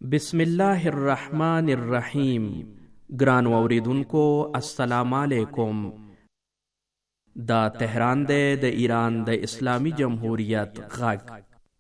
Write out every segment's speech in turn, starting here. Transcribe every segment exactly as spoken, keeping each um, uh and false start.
بسم الله الرحمن الرحیم. ګران اوریدونکو السلام علیکم. دا تهران دی د ایران د اسلامی جمهوریت غږ.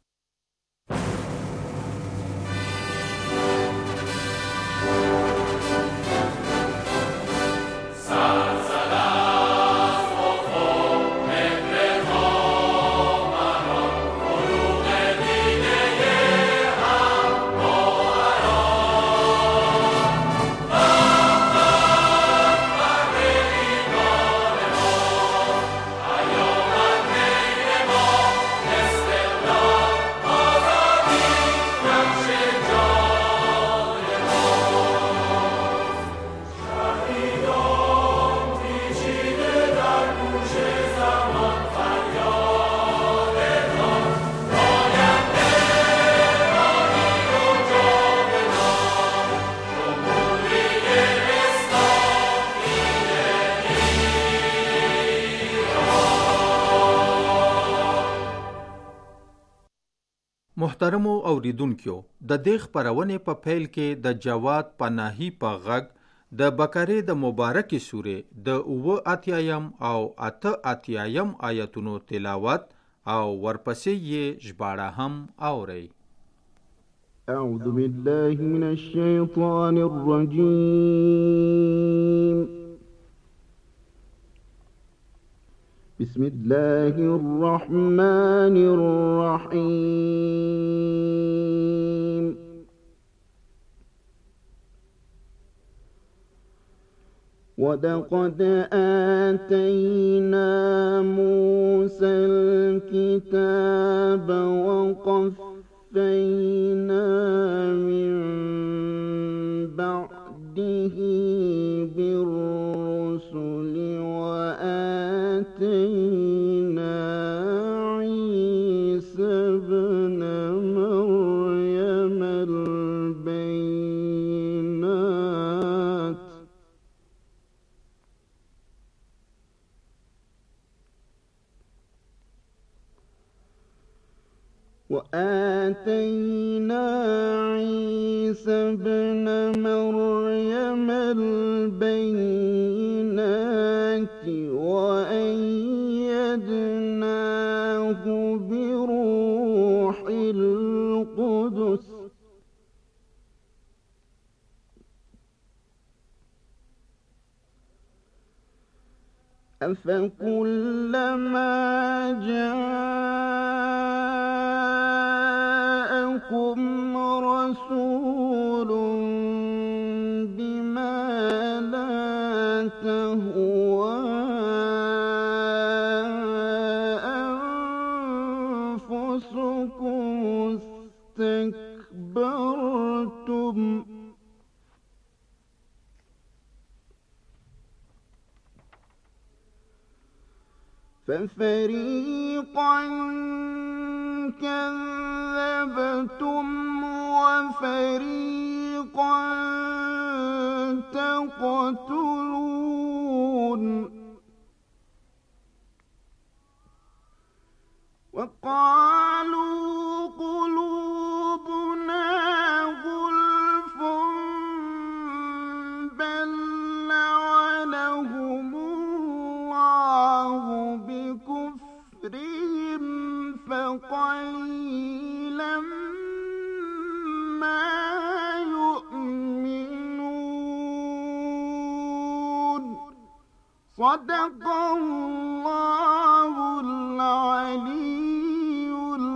محترمو اوریدونکو، د دې خپرونې په پیل کې د جواد پناهي په غږ د بقرې د مبارکې سورې د اووه اتیایم او اته اتیایم آیتونو تلاوت او ورپسې یې ژباړه هم اورئ. اعوذ بالله من الشیطان الرجیم. بسم الله الرحمن الرحيم. ولقد آتينا موسى الكتاب وقفينا من بعده بالرسل وآتينا عيسى ابن مريم البينات وآتينا عيسى ابن مريم البينات وأيدناه بروح القدس أفكلما جاءكم رسول بما لا تهوى أنفسكم استكبرتم ففريقا كذبتم وفريقا تقتلون. وقالوا قلوبنا غلف بل لعنهم الله بكفرهم فقليلا ما يؤمنون. صدق الله العلي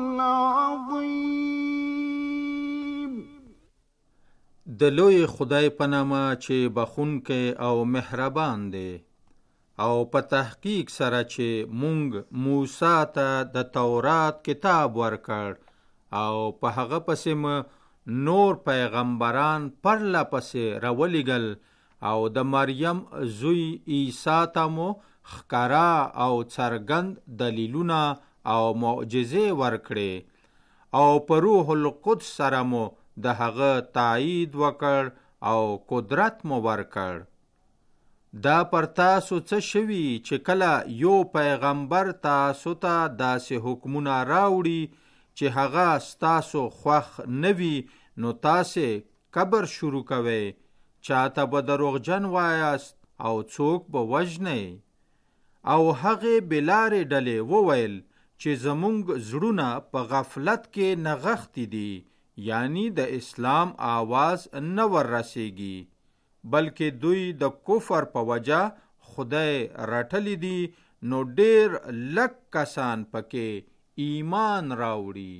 العظيم. د لوی خدای په نامه چې بخښونکی او مهربان دی، او په تحقیق سره چې مونږ موسی ته د تورات کتاب ورکړ او په هغه پسې مو نور پیغمبران پرله پسې راولېږل او د مریم زوی عیسی ته مو ښکاره او څرګند دلیلونه او معجزې ورکړې او په روح القدس سره مو د هغه تایید وکړ او قدرت مو ورکړ. دا پر تاسو څه شوي چې کله یو پیغمبر تاسو ته داسې حکمونه راوړي چې هغه ستاسو خوښ نه وي، نو تاسې کبر شروع کوئ، چاته به دروغجن وایاست او څوک به وژنئ. او هغې بلارې ډلې وویل چې زمونږ زړونه په غفلت کې نغښتي دي، یعنی د اسلام آواز نه ور رسیږي، بلکې دوی د کفر په وجه خدای رټلی دي، نو ډیر لږ کسان پکې ایمان راوړي.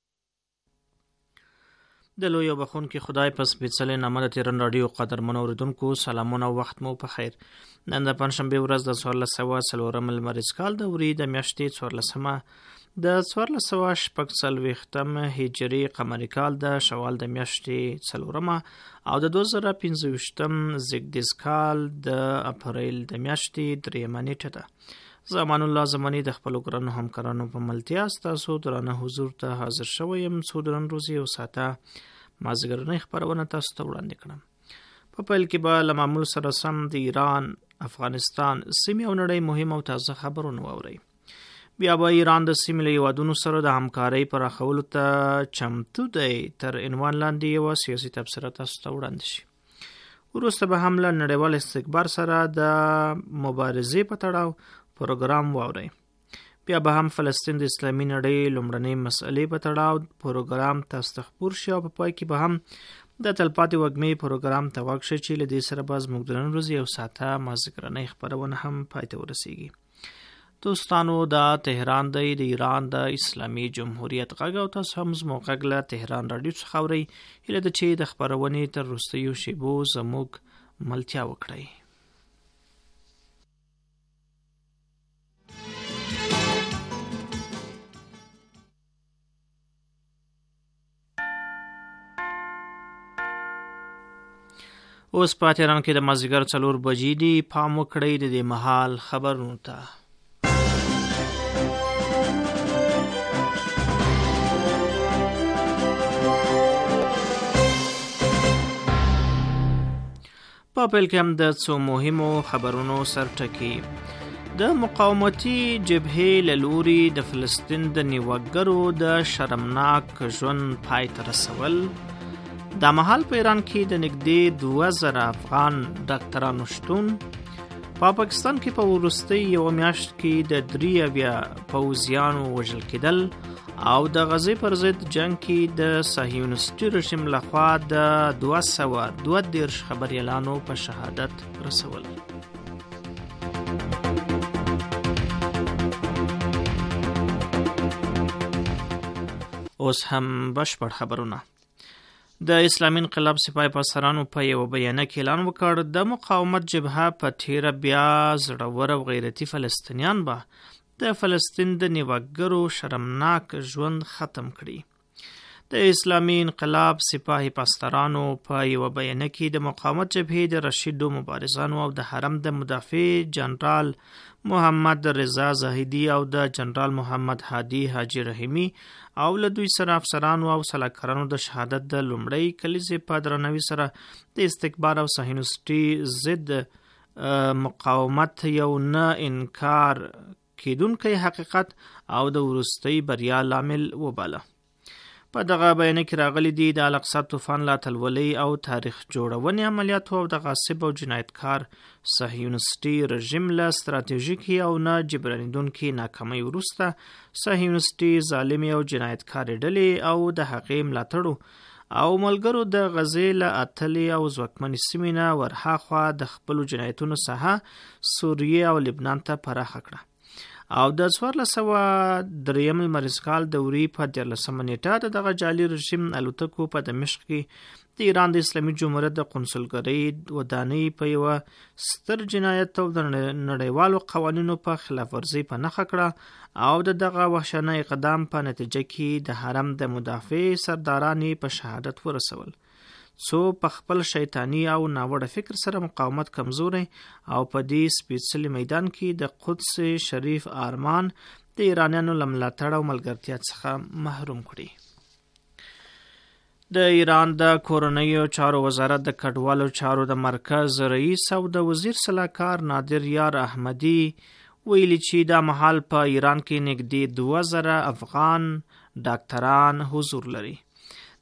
د لوی او بخښونکي خدای په سپېڅلې نامه د تهران راډیو قدرمنو اورېدونکو سلامونه او وخت مو په خیر. نن د پنجشنبې ورځ د څوارلس سوه څلورم لمریز کال د وري د میاشتې څوارلسمه د څوارلس سوه شپږ څلوېښتم هجري قمري کال د شوال د میاشتې څلورمه او د دوه زره پنځه ویشتم زیږدیز کال د اپریل د میاشتې درېیمه نیټه ده. زمان الله زمانی د خپلو ګرانو همکارانو په ملتیا ستاسو درانه حضور ته حاضر شوی یم څو درن روزي او ساعته مازدیګرنۍ خپرونه تاسو ته وړاندې کړم. په پیل کې به له معمول سره سم د ایران، افغانستان، سیمې او نړۍ مهم او تازه خبرونه واورئ. بیا به ایران د سیمې له هیوادونو سره د همکارۍ پراخولو ته چمتو دی تر عنوان لاندې یوه سیاسي تبصره تاسو ته وړاندې شي. وروسته به هم له نړیوال استکبار سره د مبارزې په تړاو پروګرام واورئ. بیا به هم فلسطین د اسلامي نړۍ لومړنۍ مسئلې په تړاو پروګرام تاسو ته خپور شي او په پای کې به هم د تلپاتې وږمې پروګرام ته غوږ شئ چې له دې سره به زموږ د نن ورځې یو ساعته مازدیګرنۍ خپرونه هم پای ته ورسیږي. دوستانو، دا تهران دی، د ایران د اسلامي جمهوریت غږ، او تاسو هم زموږ غږ له تهران راډیو څخه اورئ. هیله ده چې د خپرونې تر وروستیو شیبو زموږ ملتیا وکړئ. اوس په تهران کې د مازدیګر څلور بجې دي. پام وکړئ د دې مهال خبرونو ته. په پیل کې هم د څو مهمو خبرونو سرټکي. د مقاومتي جبهې له لوري د فلسطین د نیوکګرو د شرمناک ژوند پای ته رسول. دا مهال په ایران کې د نږدې دوه زره افغان ډاکټرانو شتون. په پاکستان کې په وروستۍ یوه میاشت کې د درې اویا پوځیانو وژل کېدل او د غزې پر ضد جنګ کې د صهیونیستي رژیم لخوا د دوه سوه دوه دېرش خبریالانو په شهادت رسول. اوس هم بشپړ خبرونه. د اسلامي انقلاب سپاه پاسدارانو په یوه بیانیه کې اعلان وکړ د مقاومت جبهه په تیره بیا زړور او غیرتي فلسطینیان به د فلسطین د نیوکګرو شرمناک ژوند ختم کړي. د اسلامي انقلاب سپاه پاسدارانو په یوه بیانیه کې د مقاومت جبهې د رشیدو مبارزانو او د حرم د مدافع جنرال محمد رضا زاهدي او د جنرال محمد هادي حاجي رحیمي او له دوی سره افسرانو او سلاکارانو د شهادت د لومړۍ کلیزې په درناوي سره د استکبار او صهیونیستي ضد مقاومت یو نه انکار کېدونکی حقیقت او د وروستۍ بریا لامل وباله. په دغه بیانیه کې راغلي دي د الاقصی طوفان لا تلولۍ او تاریخ جوړونې عملیاتو او د غاصب او جنایتکار صهیونیستي رژیم له ستراتیژیکي او نه جبرانېدونکي ناکامۍ وروسته صهیونیستي ظالمې او جنایتکارې ډلې او د هغې ملاتړو او ملګرو د غزې له اتلې او ځواکمنې سیمې نه ورهاخوا د خپلو جنایتونو ساحه سوریې او لبنان ته پراخه کړه او د څوارلس سوه درېیم لمریز کال د وري په دیارلسمه نیټه د دغه جعلي رژیم الوتکو په دمشق کې د ایران د اسلامي جمهوریت د قونسلګرۍ ودانۍ په یوه ستر جنایت او د نړیوالو قوانینو په خلاف ورزۍ په نښه کړه او د دغه وحشانه اقدام په نتیجه کې د حرم د مدافع سرداران په شهادت ورسول، څو په خپل شیطانی او ناوړه فکر سره مقاومت کمزوری او په دې سپېڅلي میدان کې د قدس شریف آرمان د ایرانیانو له ملاتړ او ملګرتیا څخه محروم کړي. د ایران د کورنیو چارو وزارت د کډوالو چارو د مرکز رئیس او د وزیر سلاکار نادر یار احمدی ویلي چې دا مهال په ایران کې نږدې دوه زره افغان ډاکټران حضور لري.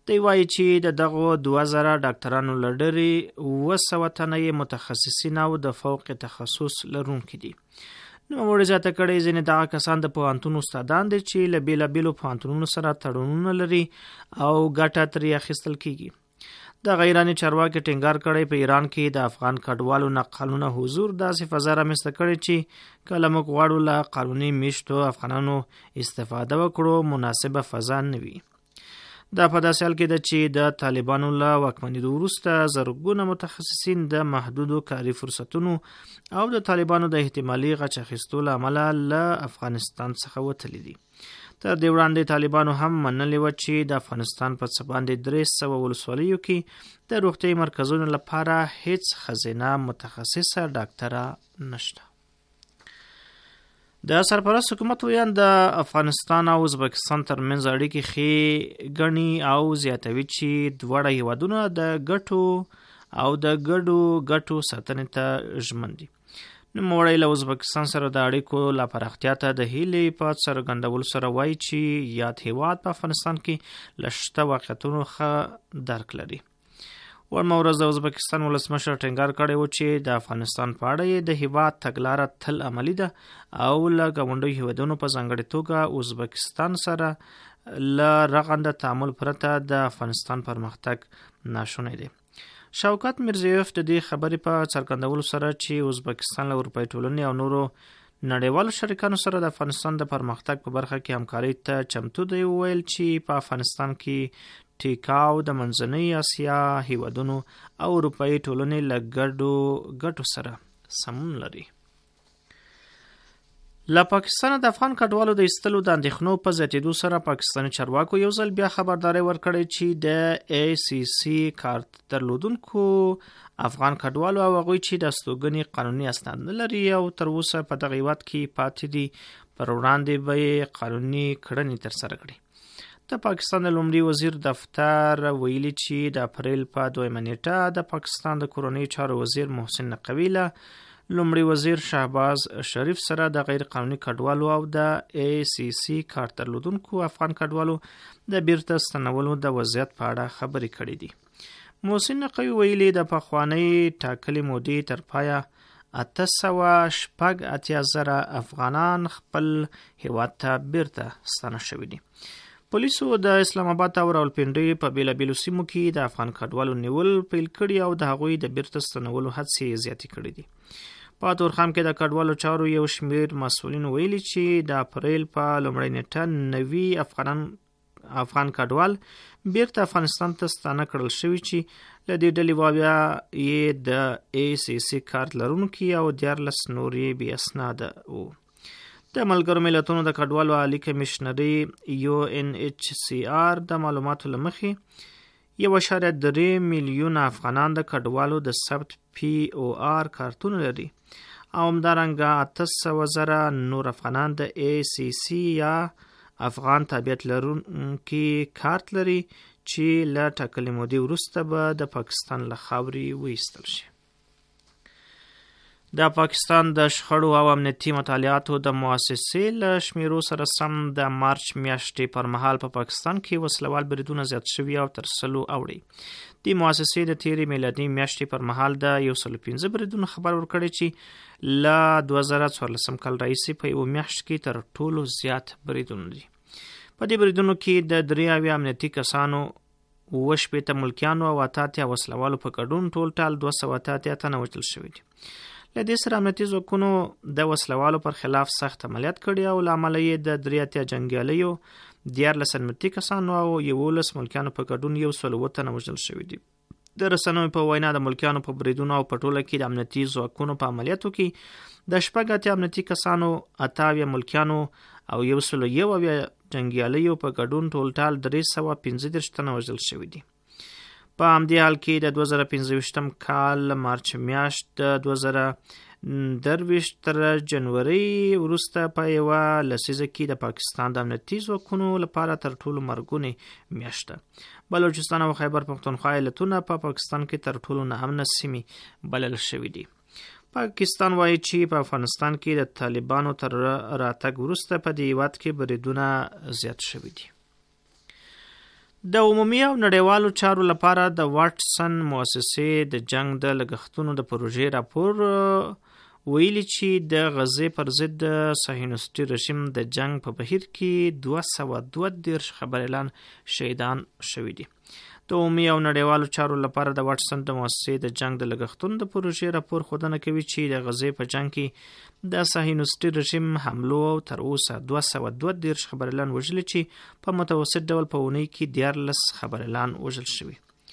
دی وایي چې د دغو دوه زره ډاکټرانو له ډلې اوه سوه تنه یې متخصصین او د فوق تخصص لرونکي دي. نوموړي زیاته کړې ځینې دغه کسان د پوهنتون استادان دي چې له بېلابېلو پوهنتونونو سره تړونونه لري او ګټه ترې اخیستل کیږي. د ایراني چارواکي ټینګار کړی په ایران کې د افغان کډوالو نقلونه حضور داسې فضا رامنځته کړې چې کله موږ غواړو له قانوني میشتو افغانانو استفاده وکړو مناسبه فضا نه وي. دا په داسې حال کې ده چې د طالبانو له واکمنېدو وروسته زرګونه متخصصین د محدودو کاري فرصتونو او د طالبانو د احتمالي غچ اخیستو له امله له افغانستان څخه وتلي دي. تر دې وړاندې طالبانو هم منلې وه چې د افغانستان په څه باندې درې سوه ولسوالیو کې د روغتیايي مرکزونو لپاره هیڅ ښځینه متخصصه ډاکټره نشته. د سرپرست حکومت ویان د افغانستان او ازبکستان ترمنځ اړیکې ښې ګڼي او زیاتوي چې دواړه هیوادونه د ګټو او د ګډو ګټو ساتنې ته ژمن دي. نوموړی له ازبکستان سره د اړیکو لا پراختیا ته د هیلې په څرګندولو سره وایي چې یاد هیواد په افغانستان کې له شته واقعیتونو ښه درک لري. ورمه ورځ د ازبکستان ولسمشر ټینګار کړی و چې د افغانستان په اړه یې د هیواد تګلاره تل عملي ده او له ګاونډیو هیوادونو په ځانګړې توګه ازبکستان سره له رغنده تعامل پرته د افغانستان پرمختګ ناشونی دی. شوکت میرزیوف د دې خبرې په څرګندولو سره چې ازبکستان له اروپایي ټولنې او نورو نړیوالو شریکانو سره د افغانستان د پرمختګ په برخه کې همکارۍ ته چمتو دی وویل چې په افغانستان کې ټیکاو د منځنۍ اسیا هیوادونو او اروپایي ټولنې له ګډو ګټو سره سمون لري. له پاکستان د افغان کډوالو د ایستلو د اندېښنو په زیاتېدو سره پاکستاني چارواکو یو ځل بیا خبرداری ورکړی چې د ای سی سی کارت درلودونکو افغان کډوالو او هغوی چې د استوګنې قانوني اسناد نه لري او تر اوسه په دغه هیواد کې پاتې دي پر وړاندې به یې قانوني کړنې ترسره کړي. د پاکستان د لومړي وزیر دفتر ویلي چې د اپریل په دویمه نیټه د پاکستان د کورنۍ چارو وزیر محسن نقوي له لومړي وزیر شهباز شریف سره د غیر قانوني کډوالو او د ای سی سی کارت درلودونکو افغان کډوالو د بیرته ستنولو د وضعیت په اړه خبرې کړې دي. محسن نقوي ویلي د پخوانۍ ټاکلې مودې تر پایه اته سوه شپږ اتیا زره افغانان خپل هیواد ته بیرته ستانه شوي دي. پولیسو د اسلام آباد او راولپنډۍ په بیلابیلو سیمو کې د افغان کډوالو نیول پیل کړي او د هغوی د بیرته ستنولو هڅې زیاتې کړي دي. په تورخم کې د کډوالو چارو یو شمېر مسؤلین ویلي چې د اپریل په لومړۍ نیټه نوي افغانان افغان کډوال بیرته افغانستان ته ستانه کړل شوي چې له دې ډلې واویا یې د ای سی سی کارت لرونکي او دیارلس نور یې بې اسناده وو. د ملګرو ملتونو د کډوالو عالی کمیشنري یو ان ایچ سی آر د معلوماتو له مخې یو اشاریه درې میلیونه افغانان د کډوالو د ثبت پی او آر کارتونه لري او همدارنګه اته سوه زره نور افغانان د ای سی سی یا افغان تابعیت لرونکي کارت لري چې له ټاکلې مودې وروسته به د پاکستان له خاورې وایستل شي. د پاکستان د شخړو او امنیتي مطالعاتو د مؤسسې له شمیرو سره سم د مارچ میاشتې پر مهال په پا پاکستان کې وسلوال بریدونه زیات شوي او تر سلو اوړي. د مؤسسې د تیرې میلادي میاشتې پر مهال د یو سلو پنځه بریدونو خبر ورکړی چې له دوه زره څوارلسم کال راهیسې په یوه میاشت کې تر ټولو زیات بریدونه دي. په دې بریدونو کې د درې اویا امنیتي کسانو اوه شپېته ملکیانو او اته اتیا وسلوالو په ګډون ټول ټال دوه سوه اته اتیا تنه وژل شوي دي. له دې سره امنیتي ځواکونو د وسلوالو پر خلاف سخت عملیات کړي او له امله یې د درې اتیا جنګیالیو دیارلس امنیتي کسانو او یولس ملکیانو په ګډون یو سل اووه تنه وژل شوي دي. د رسنیو په وینا د ملکیانو په بریدونو او په ټوله کې د امنیتي ځواکونو په عملیاتو کې د شپږ اتیا امنیتي کسانو اته اویا ملکیانو او یو سل یو اویا جنګیالیو په ګډون ټول ټال درې سوه پنځه دېرش تنه وژل شوي دي. په همدې حال کې د دوه زره پنځه ویشتم کال مارچ میاشت د دوه زره درویشت تر جنوري وروسته په یوه لسیزه کې د پاکستان د امنیتي ځواکونو لپاره تر ټولو مرګونې میاشت ده. بلوچستان او خیبر پختونخوا ایالتونه په پاکستان کې تر ټولو ناامنه سیمې بلل شوي دي. پاکستان وایي چې په افغانستان کې د طالبانو تر راتګ وروسته په دې هیواد کې بریدونه زیات شوي دي. د عمومي او نړیوالو چارو لپاره د واټسن مؤسسې د جنگ د لګښتونو د پروژې راپور ویلي چې د غزې پر ضد د صهیونیستي رژیم د جنگ په بهیر کې دوه سوه دوه دېرش خبریالان شهیدان شوي دي. د عمومي او نړیوالو چارو لپاره د واټسن د مؤسسې د جنگ د لګښتونو د پروژې راپور ښودنه کوي چې د غزې په جنگ کې د صهیونیستي رژیم حملو تر اوسه دوه سوه دوه دېرش خبریالان وژلي چې په متوسط ډول په اونۍ کې دیارلس خبریالان وژل شوي.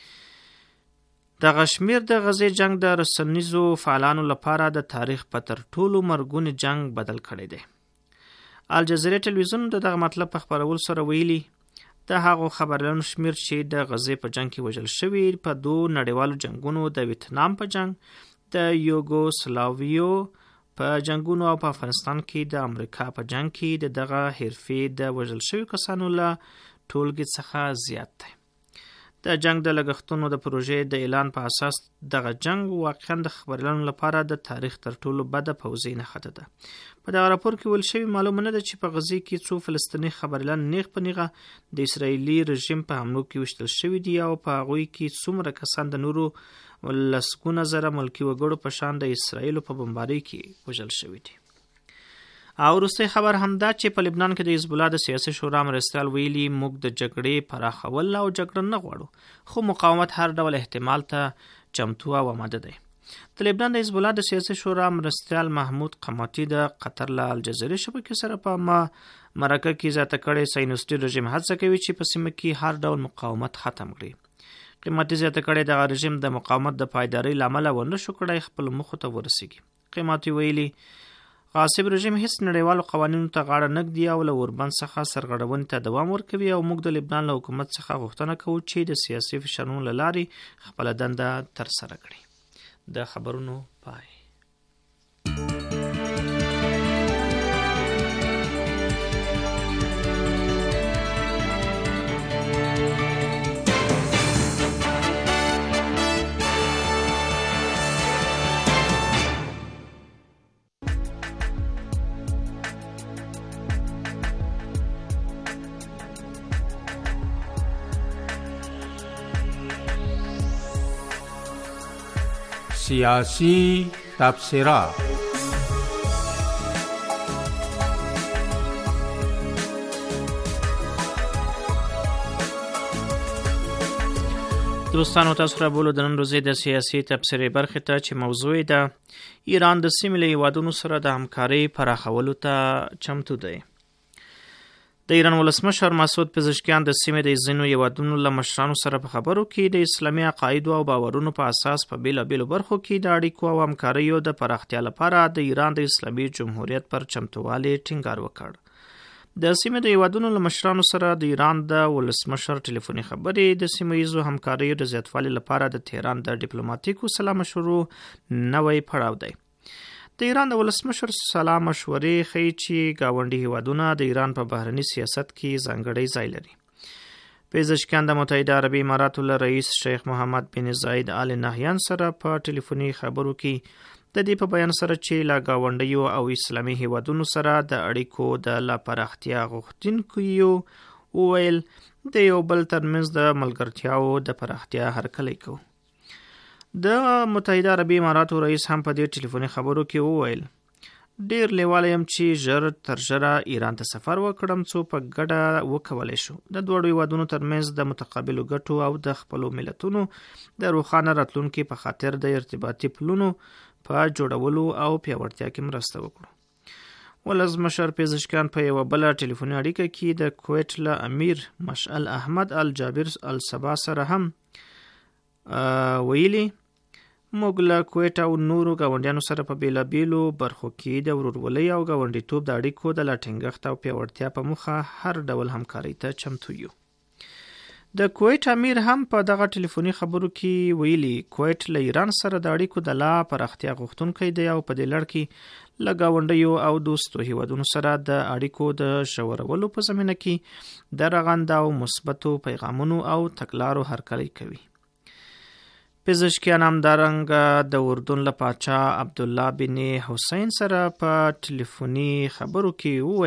دغه شمېر د غزې جنگ د رسنیزو فعالانو لپاره د تاریخ په تر ټولو مرګوني جنگ بدل کړی دی. الجزیره ټلویزیون د دغه مطلب په خپرولو سره ویلي د هغو خبریالانو شمېر چې د غزې په جنگ کې وژل شوي په دوه نړیوالو جنگونو د ویتنام په جنگ، د یوګوسلاویو په جنگونو او په افغانستان کې د امریکا په جنگ کې د دغه حرفې د وژل شوي کسانو له ټولګې څخه زیات دی. د جنگ د لګښتونو د پروژې د اعلان په اساس دغه جنگ واقعا د خبریالانو لپاره د تاریخ تر ټولو بده پوځي نښته ده. په دغه راپور کې ویل شوي معلومه نه ده چې په غزې کې څو فلسطیني خبریالان نیغ په نیغه د اسرائیلي رژیم په حملو کې وشتل شوي دي او په هغوی کې څومره کسان د نورو لسګونه زره ملکي وګړو په شان د اسرائیلو په بمبارۍ کې وژل شوي دي. او وروستی خبر همدا چې په لبنان کې د حزب الله د سیاسي شورا مرستیال ویلي موږ د جګړې پراخول او جګړه نه غواړو، خو مقاومت هر ډول احتمال ته چمتو او آماده دی. د لبنان د حزب الله د سیاسي شورا مرستیال محمود قماطي د قطر له الجزیرې شبکې سره په مرکه کې زیاته کړې صهیونیستي رژیم هڅه کوي چې په سیمه کې هر ډول مقاومت ختم کړي. قماطي زیاته کړې دغه رژیم د مقاومت د پایدارۍ له امله ونه شو کړی خپل موخو ته ورسیږي. قماطي ویلي غاصب رژیم هیڅ نړیوالو قوانینو ته غاړه نه ږدي او له اوربند څخه سرغړونې ته دوام ورکوي او موږ د لبنان له حکومت څخه غوښتنه کوو چې د سیاسي فشارونو له لارې خپله دنده ترسره کړي. د خبرونو پای. سیاسی تبصره. دوستانو تاسو را بولو د نن ورځې د سیاسي تبصرې برخې ته چې موضوع ده ایران د سیمې له هیوادونو سره د همکارۍ پراخولو ته چمتو دی. د ایران ولسمشر مسعود پزشکیان د سیمې د ځینو هیوادونو له مشرانو سره په خبرو کې د اسلامي عقایدو او باورونو په اساس په بیلابیلو برخو کې د اړیکو او همکاریو د پراختیا لپاره د ایران د اسلامي جمهوریت پر چمتووالي ټینګار وکړ. د سیمې د هیوادونو له مشرانو سره د ایران د ولسمشر ټلیفوني خبرې د سیمه ییزو همکاریو د زیاتوالي لپاره د تهران د ډیپلوماټیکو سلا مشورو نوی پړاو دی. د ایران د ولسمشر سلا مشورې ښیي چې ګاونډي هیوادونه د ایران په بهرني سیاست کې ځانګړی ځای لري. پزشکیان د متحده عربي اماراتو له رئیس شیخ محمد بن زاید آل نهیان سره په ټلیفوني خبرو کې د دې په بیان سره چې له ګاونډیو او اسلامي هیوادونو سره د اړیکو د لا پراختیا غوښتونکو یو وویل د یو بل ترمنځ د ملګرتیاو د پراختیا هرکلی کوو. د متحده عربي اماراتو رئیس هم په دې ټلیفوني خبرو کې وویل ډیر لیواله یم چې ژر تر ژره ایران ته سفر وکړم څو په ګډه وکولی شو د دواړو هیوادونو ترمنځ د متقابلو ګټو او د خپلو ملتونو د روښانه راتلونکي په خاطر د ارتباطي پلونو په جوړولو او پیاوړتیا کې مرسته وکړو. ولسمشر پزشکیان په یوه بله ټلیفوني اړیکه کې د کویټ له امیر مشعل احمد الجابر الصبا سره هم ویلي موږ له کویټ او نورو ګاونډیانو سره په بیلابیلو برخو کې د ورورولۍ او ګاونډیتوب د اړیکو د لا ټینګښت او پیاوړتیا په موخه هر ډول همکارۍ ته چمتو یو. د کویټ امیر هم په دغه ټلیفوني خبرو کې ویلي کویټ له ایران سره د اړیکو د لا پراختیا غوښتونکی دی او په دې لړ کې له ګاونډیو او دوستو هیوادونو سره د اړیکو د ژورولو په زمینه کې د رغنده او مثبتو پیغامونو او تګلارو هرکلی کوي. پزشکیان همدارنګه د اردن له پاچا عبدالله بن حسین سره په ټلیفوني خبرو کې وویل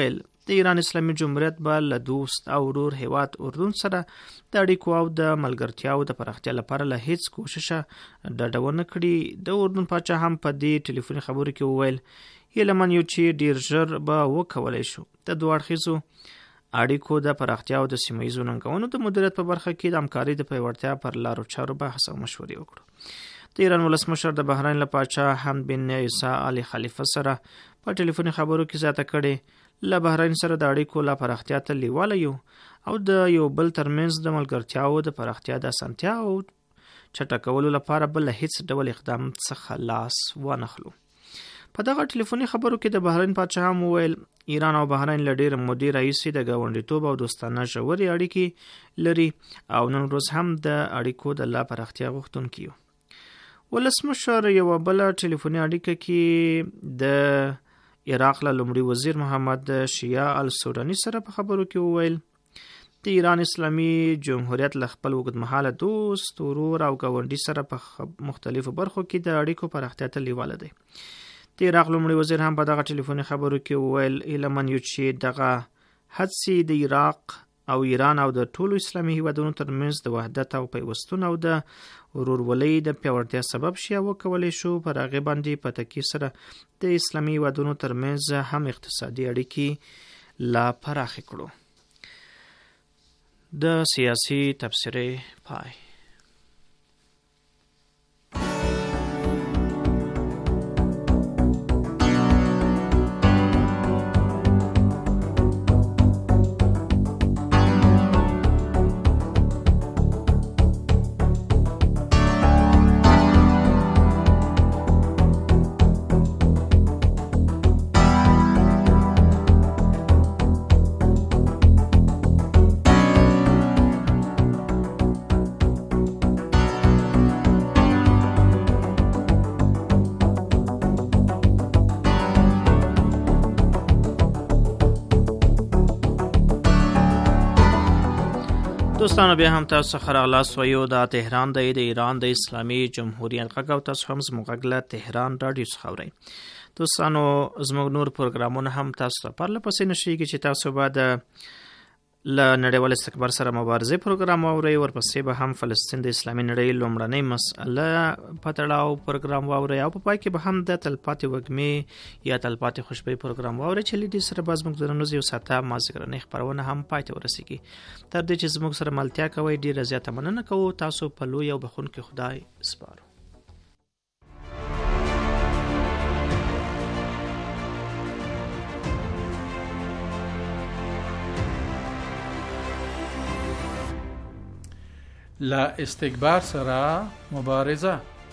د ایران اسلامي جمهوریت به له دوست او ورور هیواد اردن سره د اړیکو او د ملګرتیاو د پراختیا لپاره له هیڅ کوششه ډډه ونه کړي. د اردن پاچا هم په دې ټلیفوني خبرو کې وویل هیله من یو چې ډیر ژر به وکولی شو د دوه اړخیزو اړیکو د پراختیا او د سیمه ییزو ننګونو د مدیریت په برخه کې د همکارۍ د پیاوړتیا پر لارو چارو بحث او مشورې وکړو. د ایران ولسمشر د بحرین له پاچا حمد بن عیسی آل خلیفه سره په ټلیفوني خبرو کې زیاته کړې له بحرین سره د اړیکو له پراختیا ته لیواله یو او د یو بل ترمنځ د ملګرتیاو د پراختیا د اسانتیا او چټکولو لپاره بل هیڅ ډول اقدام څخه لاس وانخلو. په دغه ټلیفوني خبرو کې د بحرین پاچا هم وویل ایران او بحرین له ډېر مودې راهیسې د ګاونډیتوب او دوستانه ژورې اړیکې لري او نن ورځ هم د اړیکو د لا پراختیا غوښتونکي یو. ولسمشر یوه بله ټلیفوني اړیکه کې د عراق له لومړي وزیر محمد شیعه السوراني سره په خبرو کې وویل د ایران اسلامي جمهوریت له خپل اوږدمهاله دوست ورور او ګاونډي سره په مختلفو برخو کې د اړیکو پراختیا ته لیواله دی. د عراق لومړي وزیر هم په دغه ټلیفوني خبرو کې وویل هیله من یو چې دغه هڅې د عراق او ایران او د ټولو اسلامي هیوادونو ترمنځ د وحدت او پیوستون او د ورورولۍ د پیاوړتیا سبب شي او وکولی شو پر هغې باندې په تکیې سره د اسلامي هیوادونو ترمنځ هم اقتصادي اړیکې لا پراخې کړو. د سیاسي تبصرې پای. دوستانو بیا هم تاسو څخه راغلاست وایو دا تهران دی د ایران د اسلامي جمهوریت غږ او تاسو هم زموږ غږ له تهران راډیو څخه اورئ. دوستانو زموږ نور پروګرامونه هم تاسو ته پرله پسې نشریږي چې تاسو به د له نړیوال استکبار سره مبارزې پروګرام واورئ. ورپسې به هم فلسطین د اسلامي نړۍ لومړنۍ مسأله په تړاو پروګرام واورئ او په پای کې به هم د تلپاتې وږمې یا تلپاتې خوشبویي پروګرام واورئ چې له دې سره به زموږ د نن یو ساعته مازدیګرنۍ خپرونه هم پای ته ورسیږي. تر دې چې زموږ سره ملتیا کوئ ډېره زیاته مننه کوو. تاسو په لوی او بخښونکي خدای سپارو. لا استکبار سره مبارزه.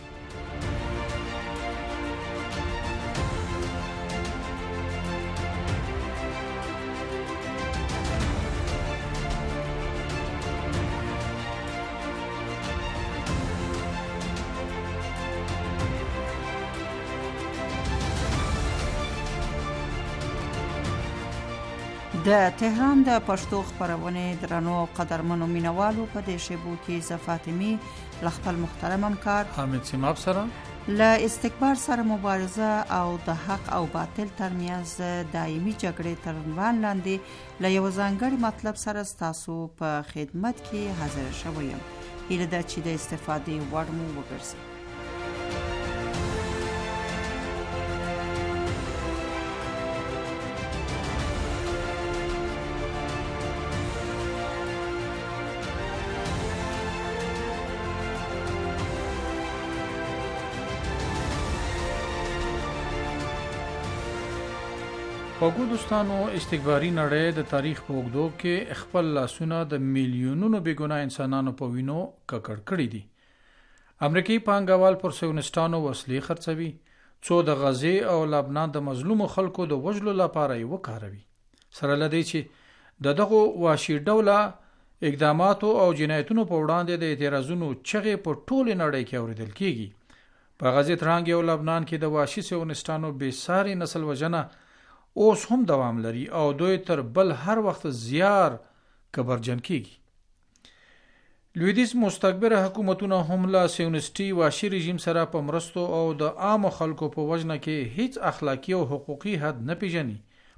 د تهران د پښتو خپرونې درنو او قدرمنو مینوالو په دې شیبو کې ز فاطمی ل خپل محترم همکار حامد سیماب سره ل استکبار سره مبارزه او د حق او باطل ترمنځ دایمي جګړې تر عنوان لاندې ل یو ځانګړي مطلب سره تاسو په خدمت کې حاضر شوم. هیله ده چې د استفادې وړ مو وګرځي. خوږو دوستانو، استکباري نړۍ د تاریخ په اوږدو کې خپل لاسونه د میلیونونو بېګناه انسانانو په وینو ککړ کړي دي. امریکایي پانګوال پر صهیونیستانو وسلې خرڅوي څو د غزې او لبنان د مظلومو خلکو د وژلو لپاره یې وکاروي. سره له دې چې د دغو وحشي ډوله اقداماتو او جنایتونو په وړاندې د اعتراضونو چغې په ټوله نړۍ کې اوریدل کیږي. په غزې ترانګ او لبنان کې د وحشي صهیونیستانو بېساري نسل وژنه اوس هم دوام لري او دوی تر بل هر وخت زیار کبرجن کیږي. لویدیز مستکبر حکومتونه هم له صهیونیستي وحشي رژیم سره په مرستو او د عام خلکو په وژنه کې هیڅ اخلاقی او حقوقي حد نه پیژني.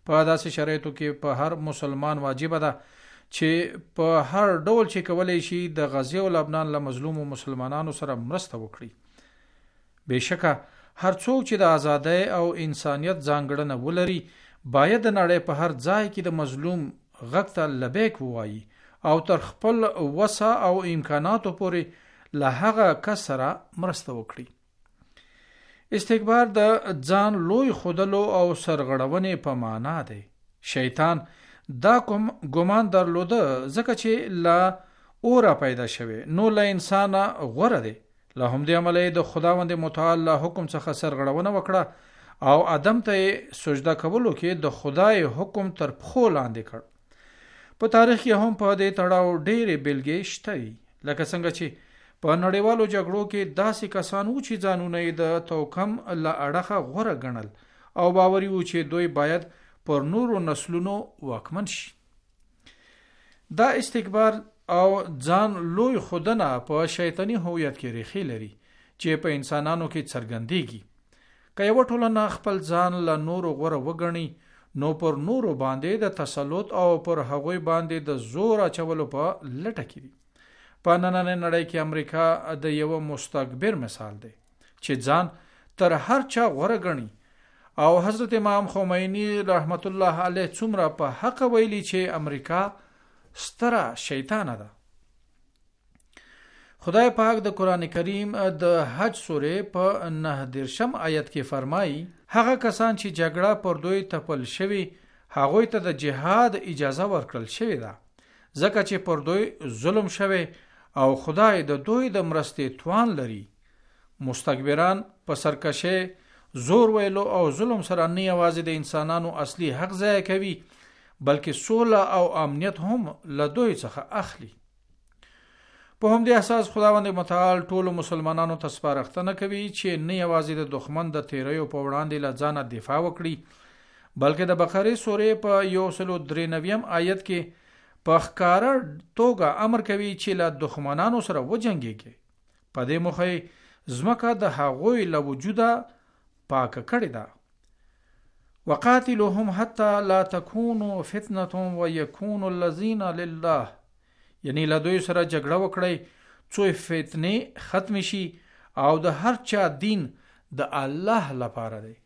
په داسې شرایطو کې په هر مسلمان واجب ده چې په هر ډول چې کولای شي د غزه او لبنان له مظلوم مسلمانانو سره مرسته وکړي. بهشکه هر څوک چې د ازادۍ او انسانیت ځانګړنه ولري باید د نړۍ په هر ځای کې د مظلوم غږ ته لبیک ووایي او تر خپل وسع او امکاناتو پورې له هغه کس سره مرسته وکړي. استکبار د ځان لوی خودلو او سرغړونې په معنا دی. شیطان دا کوم ګمان درلوده ځکه چې لا اوره پیدا شوه نو له انسان غوره دی. له همدې عمله د خداوند متعال له حکم څخه سرغړونه وکړه او ادم ته سجده کولو کې د خدای حکم تر پخو لاندې کړ. په تاریخ کې هم په دې تړاو ډېرې بیلګې شته دي، لکه څنګه چې په نړیوالو جګړو کې داسې کسان وو چې ځانونه یې د توکم له اړخه غوره ګڼل او باوري وو چې دوی باید پر نورو نسلونو واکمن شي. دا استکبار او ځان لوی خودنه په شیطانی هویت کې ریښې لري چې په انسانانو کې څرګندېږي. که یوه ټولنه خپل ځان له نورو غوره وګڼي نو پر نورو باندې د تسلط او پر هغوی باندې د زور اچولو په لټه کې دي. په نننۍ نړۍ کې امریکا د یو مستکبر مثال دی چې ځان تر هر چا غوره ګڼي او حضرت امام خمینی رحمت الله علیه څومره په حق ویلي چې امریکا ستره شیطانه ده. خدای پاک د قران کریم د حج سورې په نه درشم آیت کې فرمایي هغه کسان چې جګړه پر دوی تپل شوی هغوی ته د جهاد اجازه ورکړل شوی ده ځکه چې پر دوی ظلم شوی او خدای د دوی د مرستې توان لري. مستكبران په سرکشه زور ویلو او ظلم سره نه یوازې د انسانانو اصلي حق ضایع کوي بلکې سوله او امنیت هم له دوی څخه اخلي. په همدې اساس خداوند متعال ټول مسلمانانو ته سپارښتنه کوي چې نه یوازې د دښمن د تیریو په وړاندې له ځانه دفاع وکړي بلکې د بقره سورې په یو سل درې نویم آیت کې په ښکاره توګه امر کوي چې له دښمنانو سره وجنګيږي. په دې موخه ځمکه د هغوی له وجوده پاکه کړې ده. وقاتلهم حتى لا تكون فتنه ويكون الذين لله، یعنی له دوی سره جګړه وکړئ څو فتنې ختم شي او د هر چا دین د الله لپاره دی.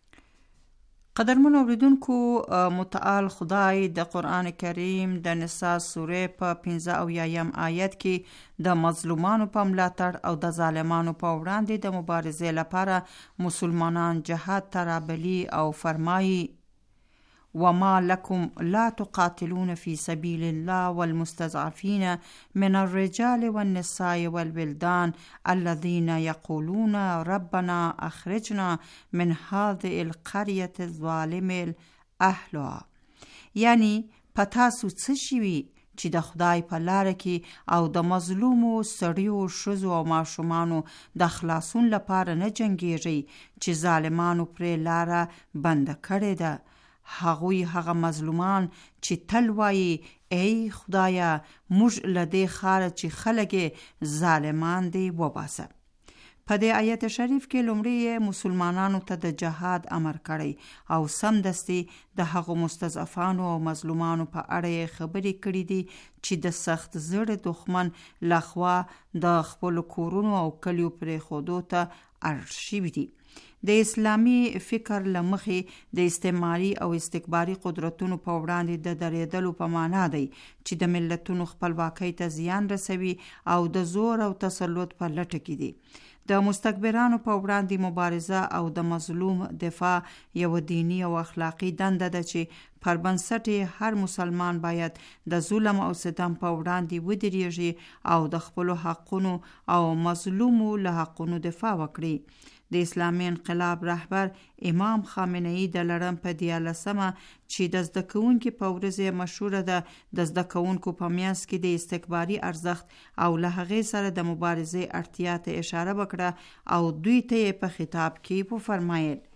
قدرمن اوریدونکو، متعال خدای د قرآن کریم د نساء سورې په پنځه اویایم آیت کې د مظلومانو په ملاتړ او د ظالمانو په وړاندې د مبارزې لپاره مسلمانان جهاد ته رابلي او فرمایي وما لكم لا تقاتلون في سبيل الله والمستضعفين من الرجال والنساء والولدان الذين يقولون ربنا أخرجنا من هذه القرية الظالم أهلها. یعنی پتاسو څه شوي چې د خدای په لار کې او د مظلومو سړیو ښځو او ماشومانو د خلاصون لپاره نه جنګیږي چې ظالمانو پرې لاره بنده کړې ده. هغوی هغه مظلومان چې تل وایي ای خدایا موږ له دې ښاره چې خلک ظالمان دي وباسه. په دې آیت شریف کې لومړی مسلمانانو ته د جهاد امر کړی او سمدستي د هغو مستضعفانو او مظلومانو په اړه خبرې کړې دي چې د سخت زړه دښمن لخوا د خپل کورونو او کلیو پرې خودو ته اړ شوي دي. د اسلامی فکر لمخې د استعماري او استکباري قدرتونو په وړاندې د درېدلو په معنا دی چې د ملتونو خپلواکۍ ته زیان رسوي او د زور او تسلط په لټه کې دي. د مستكبرانو په وړاندې مبارزه او د مظلوم دفاع یو دینی او اخلاقی دنده ده چې پر بنسټ هر مسلمان باید د ظلم او ستم په وړاندې ودرېږي او د خپل حقونو او مظلومو له حقونو دفاع وکړي. د اسلامي انقلاب رهبر امام خامنه ای د لړم په دیارلسمه چې د زده کوونکو په ورځ مشهوره ده د زده کوونکو په میانس کې د استکباري ارزښت او له هغې سره د مبارزې اړتیا ته اشاره وکړه او دوی ته په خطاب کې په فرمایل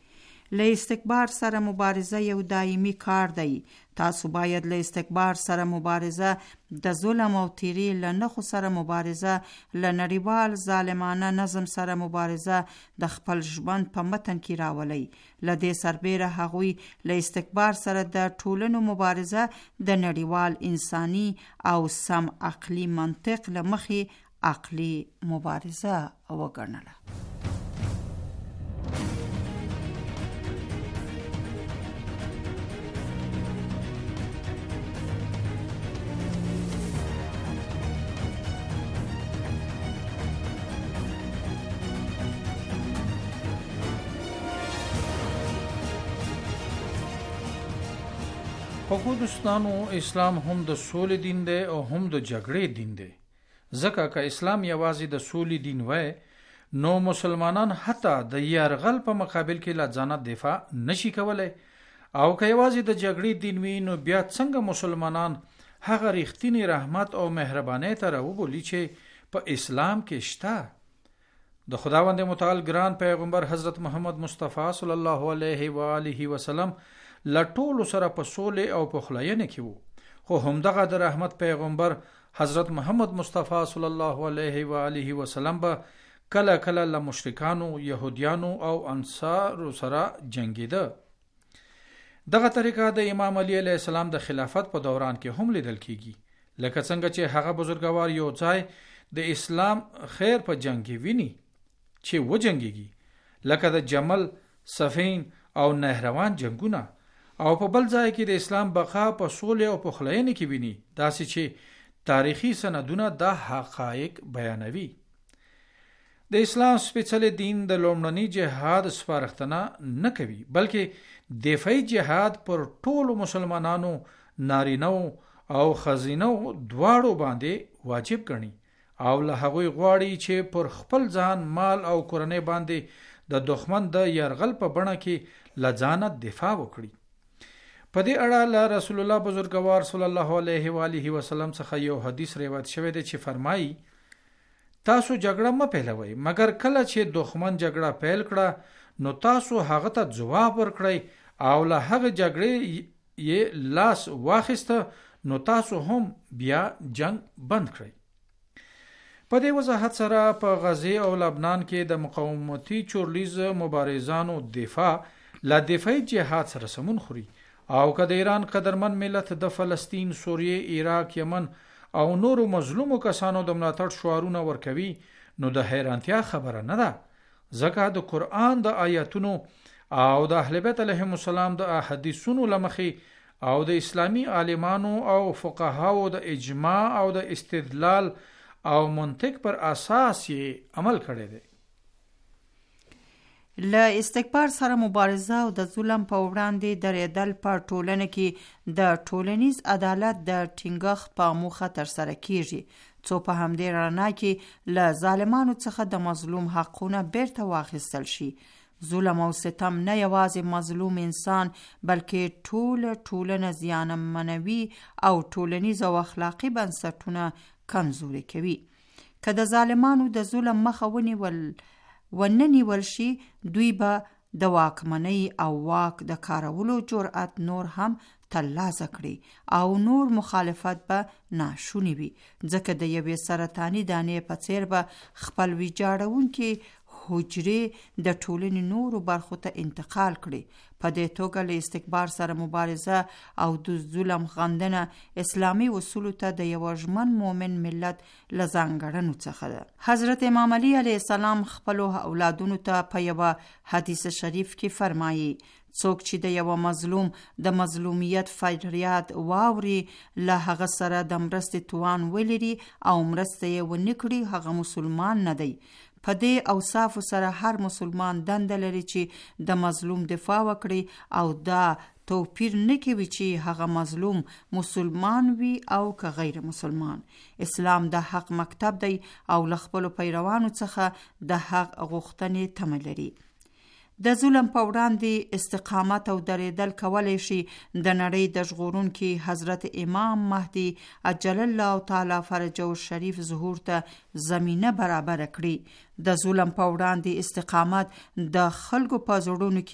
له استکبار سره مبارزه یو دایمي کار دی. تاسو باید له استکبار سره مبارزه، د ظلم او تیری له نښو سره مبارزه، له نړیوال ظالمانه نظم سره مبارزه د خپل ژوند په متن کې راولئ. له دې سربیره هغوی له استکبار سره د ټولنو مبارزه د نړیوال انساني او سم عقلي منطق له مخې عقلي مبارزه وګڼله. خو دوستانو، اسلام هم د سولې دین دی او هم د جګړې دین دی. ځکه که اسلام یوازې د سولې دین وای، نو مسلمانان حتی د یرغل په مقابل کې له ځانه دفاع نشي کولای، او که یوازې د جګړې دین وي، نو بیا څنګه مسلمانان هغه ریښتینی رحمت او مهرباني ته راوبولي چې په اسلام کې شته. د خداوند متعال ګران پیغمبر حضرت محمد مصطفی صلی الله علیه و آله وسلم لټولو سره په سولې او په خلاینه کې وو، خو همدغه د رحمت پیغمبر حضرت محمد مصطفی صلی الله علیه و آله وسلم به کله کله له مشرکانو، یهودیانو او انصارو سره جنگیده. دغه طریقه د امام علی علیه السلام د خلافت په دوران کې هم لیدل کیږي، لکه څنګه چې هغه بزرګوار یو ځای د اسلام خیر په جنگ کې ویني چې و جنگيږي، لکه د جمل، صفین او نهروان جنگونه، او په بل ځای کې د اسلام بقا په سولې او په خلاینه کې ویني، داسې چې تاریخي سندونه دا حقایق بیانوي. د اسلام سپېڅلی دین د لومړني جهاد سپارښتنه نه کوي، بلکې دفاعي جهاد پر ټولو مسلمانانو، نارینو او ښځینو دواړو باندې واجب ګڼي، او له هغوی غواړي چې پر خپل ځان، مال او کورنۍ باندې د دښمن د یرغل په بڼه کې له ځانه دفاع وکړي. په دې اړه له رسول الله بزرګوار صلی الله علیه و آله وسلم څخه یو حدیث روایت شوی دی چې فرمایي: تاسو جګړه مه پیلوئ، مګر کله چې دښمن جګړه پیل کړه، نو تاسو هغه ته ځواب ورکړئ، او له هغه جګړې یې لاس واخیسته، نو تاسو هم بیا جنگ بند کړئ. په دې وضاحت سره په غزې او لبنان کې د مقاومتي چورلیز مبارزانو دفاع له دفاعي جهاد سره سمون خوري، او که د ایران قدرمن ملت د فلسطین، سوریه، عراق، یمن او نورو مظلومو کسانو د ملاتړ شعارونه ورکوي، نو د حیرانتیا خبره نه ده، ځکه د قرآن د آیاتونو او د اهل بیت علیهم السلام د احادیثونو له مخې او د اسلامي عالمانو او فقهاو د اجماع او د استدلال او منطق پر اساس یې عمل کړی دی. له استکبار سره مبارزه او د ظلم په وړاندې درېدل په ټولنه کې د ټولنیز عدالت د ټینګښت په موخه ترسره کیږي، څو په همدې رڼا کې له ظالمانو څخه د مظلوم حقونه بیرته واخیستل شي. ظلم او ستم نه یوازې مظلوم انسان، بلکې ټول ټولنه زیانمنوي او ټولنیز او اخلاقی بنسټونه کمزوري کوي. که د ظالمانو د ظلم مخه ونیول وننیول شي، دوی به د واکمنۍ او واک د کارولو جرأت نور هم ترلاسه کړي او نور مخالفت به ناشونی وي، ځکه د یوې سرطاني دانې په څیر به خپل ویجاړونکي حجرې د ټولنې نورو برخو ته انتقال کړي. په دې توګه له استکبار سره مبارزه او د ظلم غندنه اسلامي اصولو ته د یو ژمن مؤمن ملت له ځانګړنو څخه ده. حضرت امام علی علیه السلام خپلو اولادونو ته په یوه حدیث شریف کې فرمایي: څوک چې د یو مظلوم د مظلومیت فریاد واوري، له هغه سره د مرستې توان ولري او مرسته یې ونه کړي، هغه مسلمان نه دی. په دې اوصافو سره هر مسلمان دنده لري چې د مظلوم دفاع وکړي، او دا توپیر نه کوي چې هغه مظلوم مسلمان وي او که غیر مسلمان. اسلام د حق مکتب دی او له خپلو پیروانو څخه د حق غوښتنې تمه لري. د ظلم په وړاندې استقامت او درېدل کولی شي د نړۍ د ژغورونکي حضرت امام مهدي عجل الله تعالی فرجه الشریف ظهور ته زمینه برابر کړي. د ظلم په وړاندې استقامت د خلکو په زړونو کې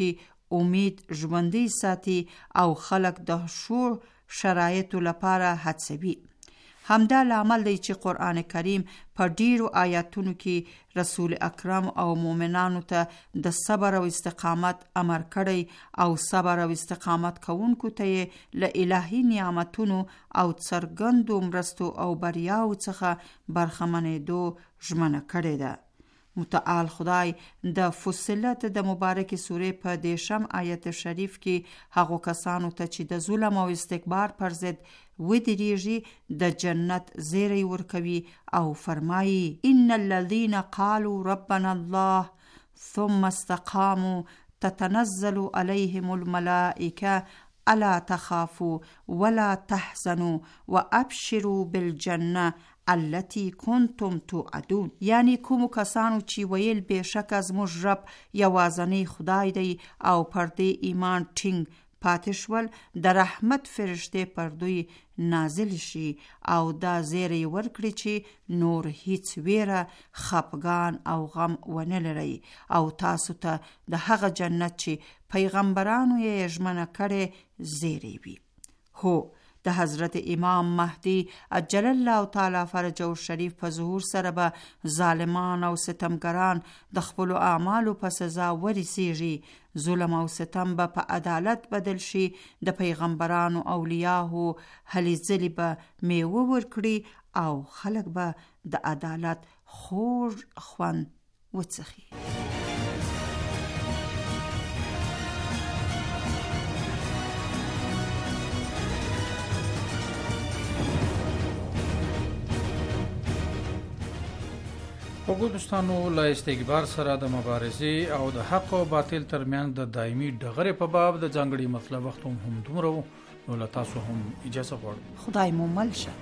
امید ژوندۍ ساتي او خلک د ښو شرایطو لپاره هڅوي. همدا لامل دی چې قرآن کریم په ډیرو آیاتونو کې رسول اکرم او مؤمنانو ته د صبر او استقامت امر کړی او صبر او استقامت کوونکو ته یې له الهي نعمتونو او څرګندو مرستو او بریاو څخه برخمنېدو ژمنه کړې ده. متعال خدای د فصلت د مبارک سورې په دیشم آیت شریف کې هغو کسانو ته چې د ظلم او استکبار پر ضد ودرېږي د جنت زیری ورکوي او فرمایي ان الذين قالوا ربنا الله ثم استقاموا تتنزل عليهم الملائكة الا تخافوا ولا تحزنوا وابشروا بالجنه التي كنتم توعدون. یعنی کوم کسانو چې ویل بشک از موږ رب یوازنی خدای دی او پر دې ایمان ټینګ پاتې شول، د رحمت فرشته پر دوی نازل شي او دا زیری ورکړي چې نور هیڅ ویره، خفګان او غم ونه لري او تاسو ته د هغه جنت چې پیغمبرانو یې ژمنه کړې زیری وي. هو، د حضرت امام مهدی عجل الله تعالی فرجه شریف په ظهور سره به ظالمان او ستمګران د خپل اعمالو په سزا ورسیږي. ظلم او ستم به په عدالت بدل شي، د پیغمبرانو اولیاءو هلې ځلې به میوه ورکړي او خلک به د عدالت خوږ خوند وڅښي. وګورئ دوستانو، له استکبار سره د مبارزې او د حق او باطل ترمنځ د دایمي ډغرې په باب د ځانګړي مطلب وخت هم دومره و، نو له تاسو هم اجازه غواړم. خدای مو مل شه.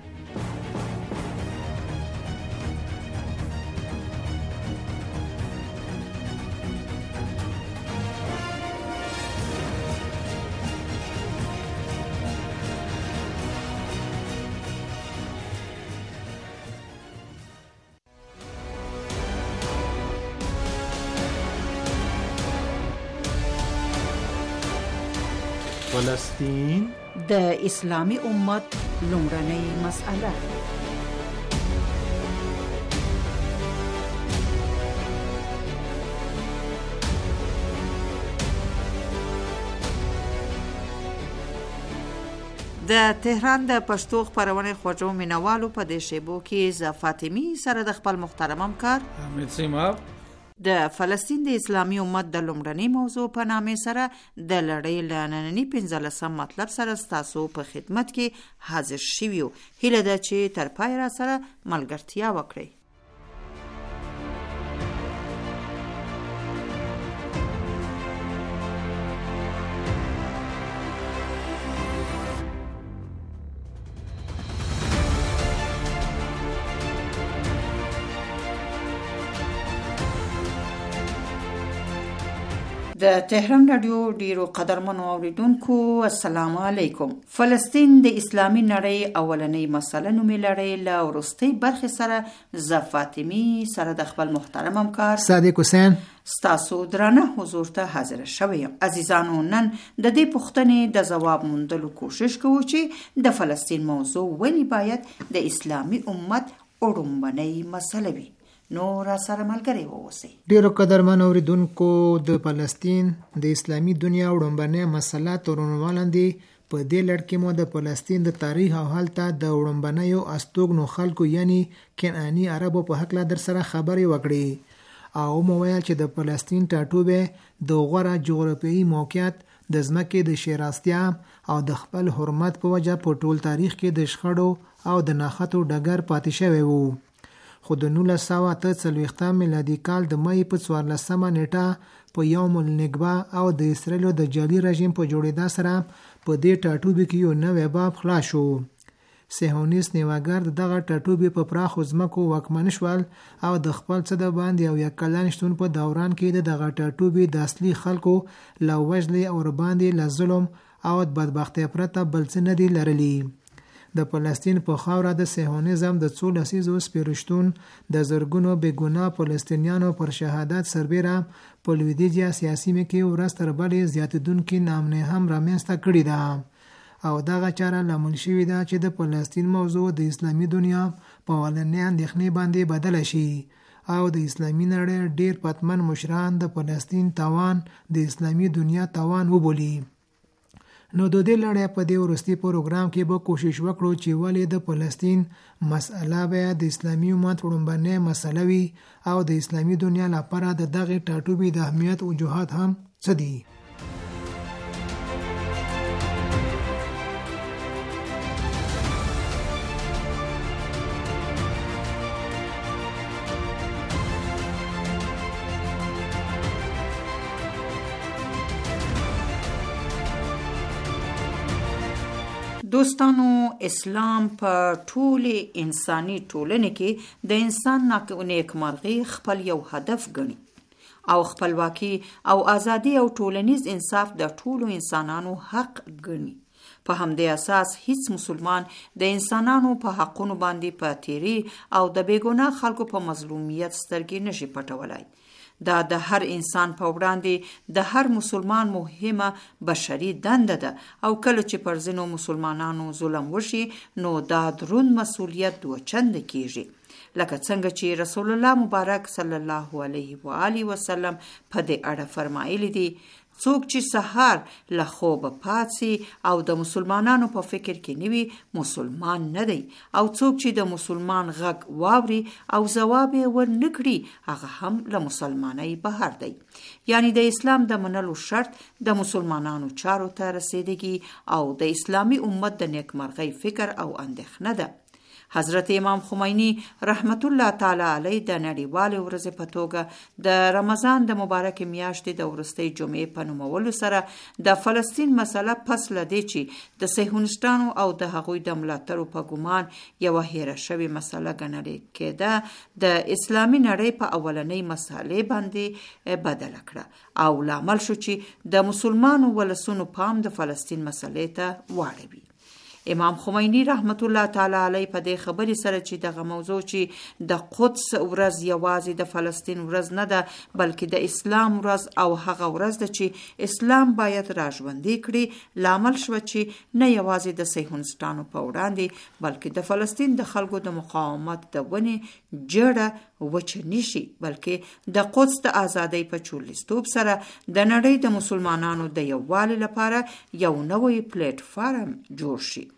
فلسطین د اسلامی امت لومړنۍ مسأله. د تهران د پښتو خپرونې خوږو مینوالو په دې شیبو کې ز فاطمی سره د خپل محترم همکار حمید سیما د فلسطین د اسلامی امت د لومړنۍ موضوع په نامې سره د لړۍ له ننني پنځلسم مطلب سره ستاسو په خدمت کې حاضر شویو. هیله ده چې تر پای را سره ملګرتیا وکړئ. د تهران رادیو ډیرو قدرمنو اوریدونکو السلام علیکم. فلسطین د اسلامی نړۍ اولنۍ مسله نومې لړۍ له وروستۍ برخې سره ز فاطمی سره د خپل محترم همکار صادق حسین ستاسو درانه حضور ته حاضر شوی یم. عزیزانو، نن د دې پوښتنې د ځواب موندلو کوشش کوو چې د فلسطین موضوع ولې باید د اسلامی امت وړومبنۍ مسله وي. نو را سره ملګری واوسئ. ډیرو قدرمن اوریدونکو، د فلسطین د اسلامی دنیا وړومبنۍ مسله تر عنوان لاندې په دې لړ کې مو د فلسطین د تاریخ او هلته د وړومبنیو استوګنو خلکو یعنی کنعاني عربو په هکله در سره خبرې وکړې او مو ویل چې د فلسطین ټاټوبی د غوره جغرافیایي موقعیت د ځمکې د شیراستیا او د خپل حرمت په وجه په ټول تاریخ کې د شخړو او د ناخطو ډګر پاتې شوی وو. خو د نولس سوه اته څلوېښتم میلادي کال د مای په څوارلسمه نیټه په یوم النکبه او د اسرائیلو د جعلي رژیم په جوړېدا سره په دې ټاټوبي کې یو نوی باب خلاص شو. صهیونیست نیواګر دغه ټاټوبي په پراخو ځمکو واکمن شول او د خپل څه د باندې او یا کلن شتون په دوران کې د دغه ټاټوبي د اصلي خلکو له وژلې او رباندې له ظلم او بدبختۍ پرته بل څه نه دی لرلی. د فلسطین په خاوره د صهیونیزم د څو لسیزو سپیرشتون د زرګونو بېګناه فلسطینیانو پر شهادت سربیره په لویدیځه سیاسي کې ورځ تر بلې زیاتېدونکې ناامني هم رامنځته کړې ده او دغه چاره لامل شوې ده چې د فلسطین موضوع د اسلامي دنیا په اولنۍ اندېښنې باندې بدله شي او د اسلامي نړۍ ډېر پتمن مشران د فلسطین تاوان د اسلامي دنیا تاوان وبولي. نو د دې لړۍ په دې وروستي پروګرام کې به کوشش وکړو چې ولې د فلسطین مسله به د اسلامي امت وړاندې مسله وي او د اسلامي دنیا لپاره د دغه ټاټوبي د اهمیت وجوهات هم څه دي. دوستانو، اسلام په ټولې انساني ټولنې کې د انسان نیکمرغي خپل یو هدف ګڼي او خپلواکي او ازادي او ټولنیز انصاف د ټولو انسانانو حق ګڼي. په همدې اساس هیڅ مسلمان د انسانانو په حقونو باندې په تیری او د بیګناه خلکو په مظلومیت سترګې نشي پټولای. دا د هر انسان په وړاندې د هر مسلمان مهمه بشري دنده ده او کله چې پر ځینو مسلمانانو ظلم وشي نو دا دروند مسؤلیت دوه چنده کیږي، لکه څنګه چې رسول الله مبارک صلی الله علیه و آله وسلم په دې اړه فرمایلی دي: څوک چې سحر له خوبه پاڅي او د مسلمانانو په فکر کې نوي مسلمان نه دی، او څوک چې د مسلمان غږ واوري او ځواب یې ورنکړي هغه هم له مسلمانۍ بهر دی. یعنی د اسلام د منلو شرط د مسلمانانو چارو ته رسیدګي او د اسلامي امت د نیکمرغۍ فکر او اندېښنه ده. حضرت امام خمینی رحمت الله تعالی علیه د نړیوالې ورځې په توګه د رمضان د مبارک میاشتې د وروستۍ جمعې په نومولو سره د فلسطین مسله پس له دې چې د صهیونیستانو او د هغوی د ملاتړو په ګمان یوه هیره شوې مسله ګڼل کېده د اسلامي نړۍ په اولنۍ مسلې باندې بدله کړه او لامل شو چې د مسلمانو ولسونو پام د فلسطین مسلې ته واړوي. امام خمینی رحمت الله تعالی علیه په دې خبرې سره چې دغه موضوع چې د قدس ورځ یوازې د فلسطین ورځ نه ده بلکې د اسلام ورځ او هغه ورځ ده چې اسلام باید راژوندي کړي، لامل شو چې نه یوازې د صهیونیستانو په وړاندې بلکې د فلسطین د خلکو د مقاومت د ونې جړه وچه نشي، بلکې د قدس د ازادۍ په چورلستوب سره د نړۍ د مسلمانانو د یووالي لپاره یو نوی پلیټ فارم جوړ شي.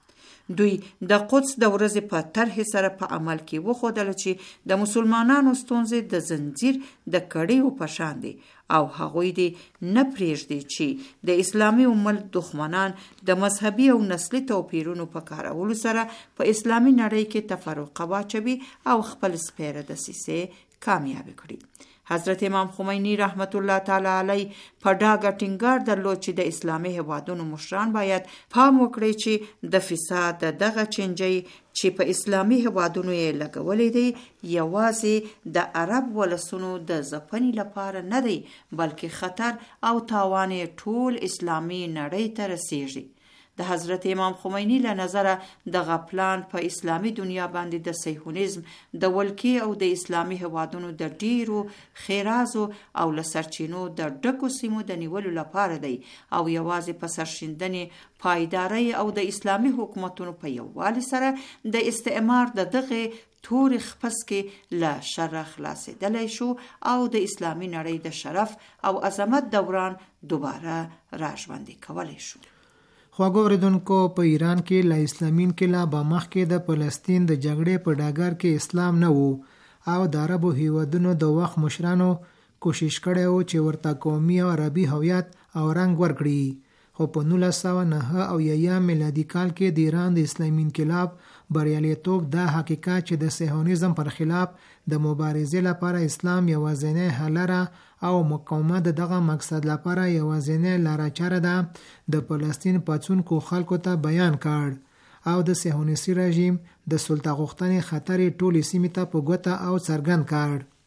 دوی د قدس د ورځې په طرح سره په عمل کې وښودل چې د مسلمانانو ستونزې د زنجیر د کړیو په شان دي او هغوی دې نه پرېږدي چې د اسلامي امت دښمنان د مذهبي او نسلي توپیرونو په کارولو سره په اسلامي نړۍ کې تفرقه واچوي او خپل سپیره دسیسې کامیاب کړي. حضرت امام خمینی رحمت الله تعالی علیه په ډاګه ټینګار درلود چې د اسلامي هیوادونو مشران باید پام وکړي چې د فساد دغه چنجي چې په اسلامي هیوادونو یې لګولې دی یوازې د عرب ولسونو د ځپنې لپاره نه دی بلکې خطر او تاوان ټول اسلامي نړۍ ته رسیږي. د حضرت امام خمینی له نظره دغه پلان په اسلامي دنیا باندې د صهیونیزم د ولکې او د اسلامي هیوادونو د ډیرو خیرازو او له سرچینو د ډکو سیمو د نیولو لپاره دی او یوازې په سرښندنې، پایدارۍ او د اسلامي حکومتونو په یووالي سره د استعمار د دغه تور خپس کې له شر خلاصېدلی شو او د اسلامي نړۍ د شرف او عظمت دوران دوباره راژوندي کولی شو. خواږه اوریدونکو، په ایران کې له اسلامي انقلاب مخکې د فلسطین د جګړې په ډګر کې اسلام نه وو او د عربو هیوادونو د وخت مشرانو کوشش کړی و چې ورته قومي او عربي هویت او رنګ ورکړي، خو په نولس سوه نهه اویایم میلادي کال کې د ایران د اسلامي انقلاب بریالیتوب دا حقیقت چې د صهیونیزم پر خلاف د مبارزې لپاره اسلام یوازینی حل لاره او مقاومت دغه مقصد لپاره یوازینی لاره چاره ده د فلسطین پاڅونکو خلکو ته بیان کړ او د صهیونیستي رژیم د سلطه غوښتنې خطر ټولې سیمې ته په ګوته او څرګند کړ.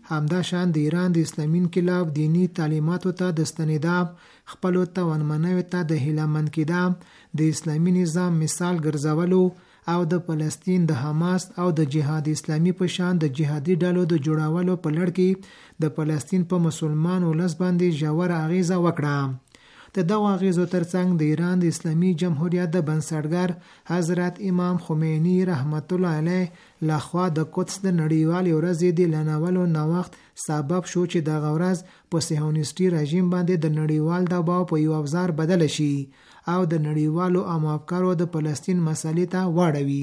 همدا شان د ایران د اسلامي انقلاب دینی تعلیماتو ته د ستنېدا، خپلو توانمنیو ته د هیلهمند کېدا، د اسلامي نظام مثال ګرځولو او د فلسطین د حماس او د جهاد اسلامي په شان د جهادي ډلو د جوړولو په لړ کې د فلسطین په مسلمان ولس باندې ژوره اغیزه وکړه. د دغو اغیزو ترڅنګ د ایران د اسلامي جمهوریت د بنسټګر حضرت امام خمینی رحمت الله علیه لخوا د قدس د نړیوالې ورځې د اعلانولو نوښت سبب شو چې دغه ورځ په صهیونیستي رژیم باندې د نړیوال دباو په یو ابزار بدل شي او د نړیوالو عامو افکارو د فلسطین مسلې ته واړوي.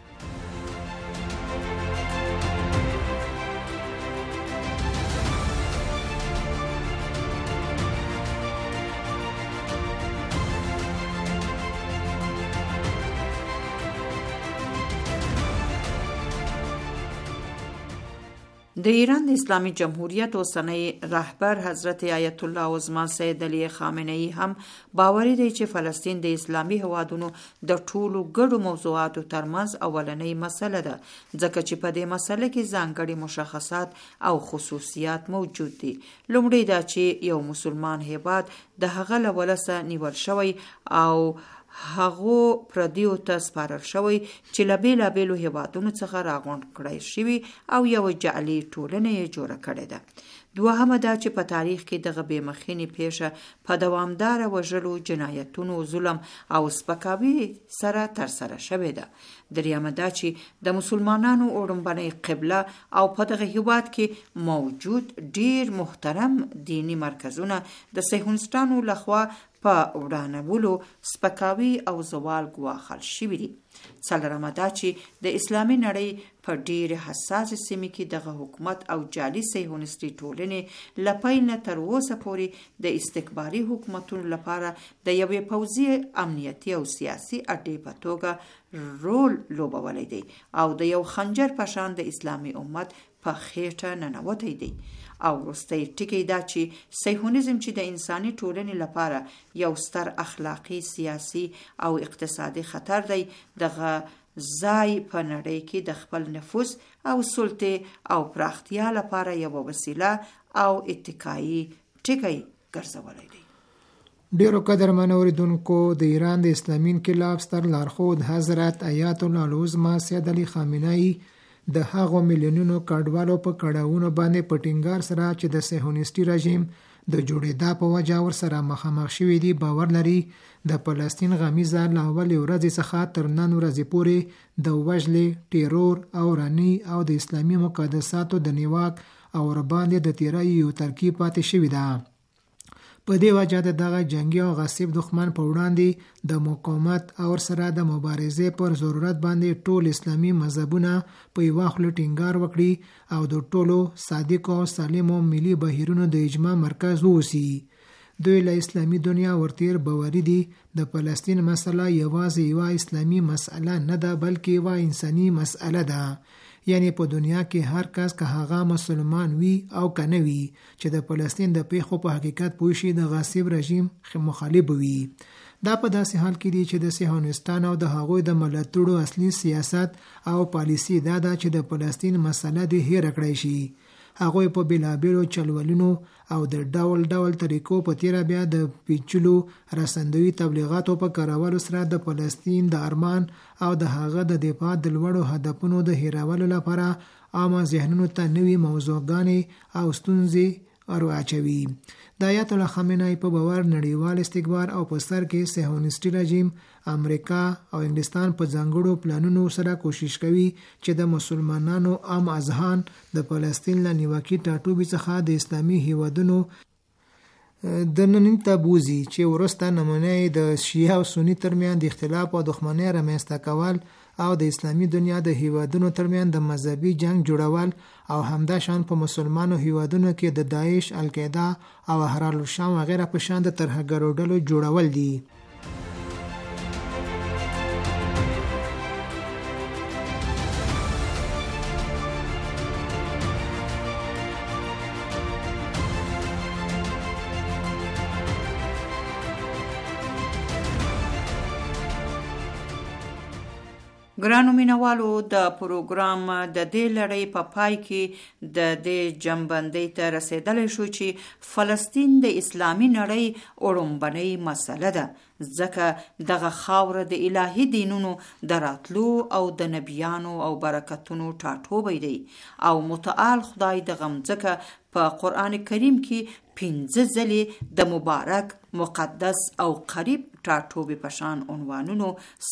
د ایران د اسلامي جمهوریت اوسنی رهبر حضرت آیت الله عظما سید علی خامنه ای هم باوري دی چې فلسطین د اسلامي هوادونو د ټولو ګډو موضوعاتو ترمنځ اولنۍ مسله ده، ځکه چې په دې مسله کې ځانګړي مشخصات او خصوصیات موجود دي. لومړی دا چې یو مسلمان هیواد د هغه له ولسه نیول شوی او هغو پردیو ته سپارل شوی چې له بېلابېلو هیوادونو څخه راغونډ کړی شوي او یو جعلي ټولنه یې جوړه کړې ده. دوهمه دا چې په تاریخ کې دغه بېمخینې پیښه په دوامداره وژلو، جنایتونو، ظلم او سپکاوي سره ترسره شوې ده. دریمه دا چې د مسلمانانو وړومبنۍ قبله او په دغه هیواد کې موجود ډیر محترم دینی مرکزونه د صهیونیستانو لخوا په ورانولو، سپکاوي او زوال ګواښل شوي دي. څلورمه دا چې د اسلامي نړۍ په ډېرې حساسې سیمې کې دغه حکومت او جعلي صهیونیستي ټولنې له پیل نه تر اوسه پورې د استکباري حکومتونو لپاره د یوې پوځي، امنیتي او سیاسي اډې په توګه رول لوبولی دی او د یو خنجر په شان د اسلامي امت په خېټه ننوتی دی. او وروستی ټکی دا چې صهیونیزم چې د انساني ټولنې لپاره یو ستر اخلاقی، سیاسي او اقتصادي خطر دی، دغه ځای په نړۍ کې د خپل نفوذ او سلطې او پراختیا لپاره یو وسیله او اتکایي ټکی ګرځولی دی. ډیرو قدرمنو اوریدونکو، د ایران د اسلامي انقلاب ستر لارښود حضرت آیت الله العظما سید علی خامنه ای د هغو میلیونونو کډوالو په کړاوونو باندې په ټینګار سره چې د صهیونیستي رژیم د جوړېدا په وجه ورسره مخامخ شوي دي باور لري د فلسطین غمیزه له اولې ورځې څخه تر نن ورځې پورې د وژلې، ټیرور او راني او د اسلامي مقدساتو د نیواک او ورباندې د تیرای یو ترکیب پاتې شوي ده. په دې وجه د دغه جنگي او غصب دښمن په وړاندې د مقاومت او سره د مبارزې پر ضرورت باندې ټول اسلامي مذهبونه په یوه خوله ټینګار وکړي او د ټولو صادقو او سالمو ملي بهیرونو د اجماع مرکز واوسي. دوی له اسلامي دنیا ورتیر باوري دي د فلسطین مسله یوازې یوه اسلامي مسله نه ده، بلکې یوه انساني مسله ده. یعنی په دنیا کې هر کس که هغه مسلمان وي او که نه وي چې د فلسطین د پیښو په حقیقت پوه شي د غاصب رژیم مخالف وي. دا په داسې حال کې دی چې د صهیونیستانو او د هغوی د ملاتړو اصلي سیاست او پالیسي دا ده چې د فلسطین مسله دې هېره کړی شي. هغوی په بېلابېلو چلولونو او د ډول ډول طریقو په تیره بیا د پیچلو رسندوي تبلیغاتو په کارولو سره د فلسطین د ارمان او د هغه د دفاع د لوړو هدفونو د هیرولو لپاره عامه ذهنونو ته نوي موضوعګانې او ستونزې ورواچوي. د آیت الله خامنه ای په باور نړیوال استکبار او په سر کې صهیونیستي رژیم امریکا او انګلستان په ځانګړو پلانونو سره کوشش کوي چې د مسلمانانو عام اذهان د فلسطین له نیواکي ټاټوبي څخه د اسلامي هیوادونو د نن ته بوزي چې ورسته نمونه د شیعه او سنی ترمنځ د اختلاف او دښمنۍ رامنځته کول او د اسلامي دنیا د هیوادونو ترمنځ د مذهبي جنگ جوړول او همدا شان په مسلمانو هیوادونو کې د داعش، القاعده او احرار الشام وغیرہ په شان د ترهګرو ډلو جوړول دي. ګرانو مینوالو د پروګرام د دې لړۍ په پا پای کې د دې جنبندۍ ته رسیدلی شو چې فلسطین د اسلامي نړۍ وړومبنۍ مسله ده، ځکه دغه خاوره د الهي دینونو د راتلو او د نبیانو او برکتونو ټاټوبی دی او متعال خدای د غمځکه په قرآن کریم کې پنځه ځلې د مبارک، مقدس او قریب ټاټوبې په شان عنوانونو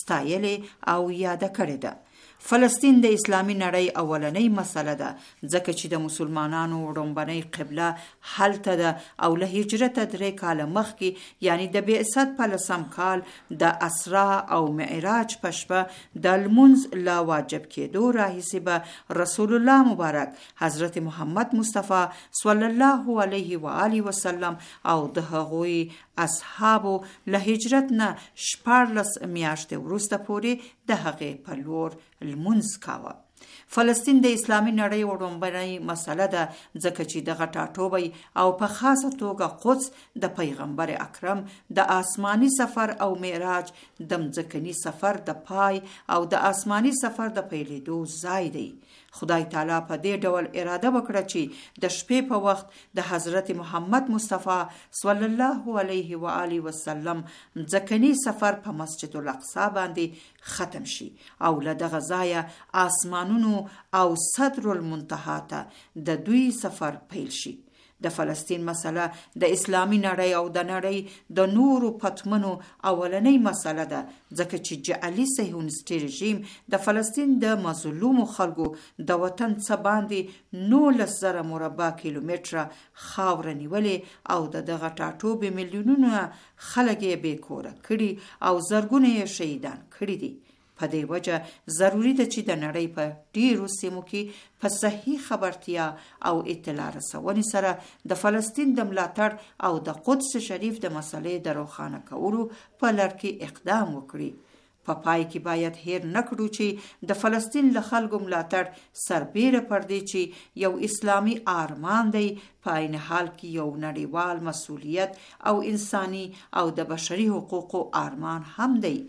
ستایلې او یاده کړې ده. فلسطین د اسلامي نړۍ اولنۍ مسله ده، ځکه چې د مسلمانانو وړومبنۍ قبله هلته ده او له هجرته درې کاله مخکې یعنی د بعثت په لسم کال د اسرا او معراج په شپه د لمونځ لا واجب کېدو راهیسې به رسول الله مبارک حضرت محمد مصطفی صلی الله علیه و آله وسلم او د هغوی اصحابو له هجرت نه شپاړلس میاشتې وروسته پورې د هغې په لور لمونځ کاوه. فلسطین د اسلامي نړۍ وړومبنۍ مسله ده، ځکه چې دغه ټاټوبی او په خاصه توګه قدس د پیغمبر اکرم د آسماني سفر او معراج د مځکني سفر د پای او د آسماني سفر د پیلېدو ځای دی. خدای تعالی په دې ډول اراده وکړه چې د شپې په وخت د حضرت محمد مصطفی صلی الله علیه و آله وسلم ځکني سفر په مسجد الاقصی باندې ختم شي او له دغه ځایه آسمانونو او صدر المنتهى ته د دوی سفر پیل شي. د فلسطین مسله د اسلامي نړۍ او د نړۍ د نورو پتمنو اولنۍ مسله ده، ځکه چې جعلي صهیونیستي رژیم د فلسطین د مظلومو خلکو د وطن څخه باندې نولس زره مربع کیلومتره خاوره نیولې او د دغه ټاټوبې میلیونونه خلک یې بې کوره کړي او زرګونه یې شهیدان کړي دي. په دې وجه ضروری ده چې د نړۍ په ډیرو سیمو کې په صحیح خبرتیا او اطلاع رسونې سره د فلسطین د ملاتړ او د قدس شریف د مسلې د روښانه کولو په لړ کې اقدام وکړي. په پای کې باید هیر نکړو چې د فلسطین له خلکو ملاتړ سربیره پر دی چې یو اسلامي آرمان دی، په عین حال کې یو نړیوال مسؤلیت او انساني او د بشري حقوقو آرمان هم دی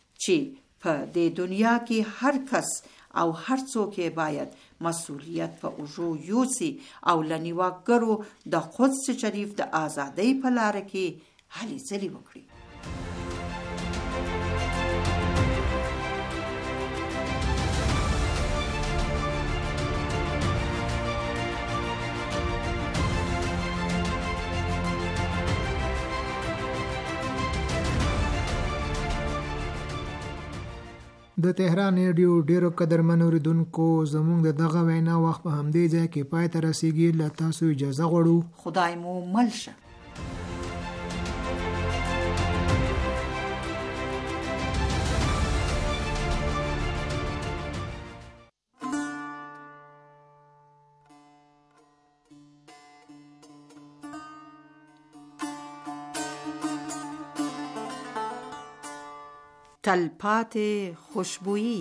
چې په دې دنیا کې هر کس او هر څوک باید مسؤلیت په اوږو یوسي او له نیواکګرو د قدس شریف د آزادۍ په لاره کې هلې ځلې وکړي. د تهران ریډیو ډیرو قدرمن اوریدونکو، زموږ د دغه وینا وخت په همدې ځای کې پای ته رسیږي. له تاسو اجازه غواړو. خدای مو مل شه. تلپاتې خوشبویی.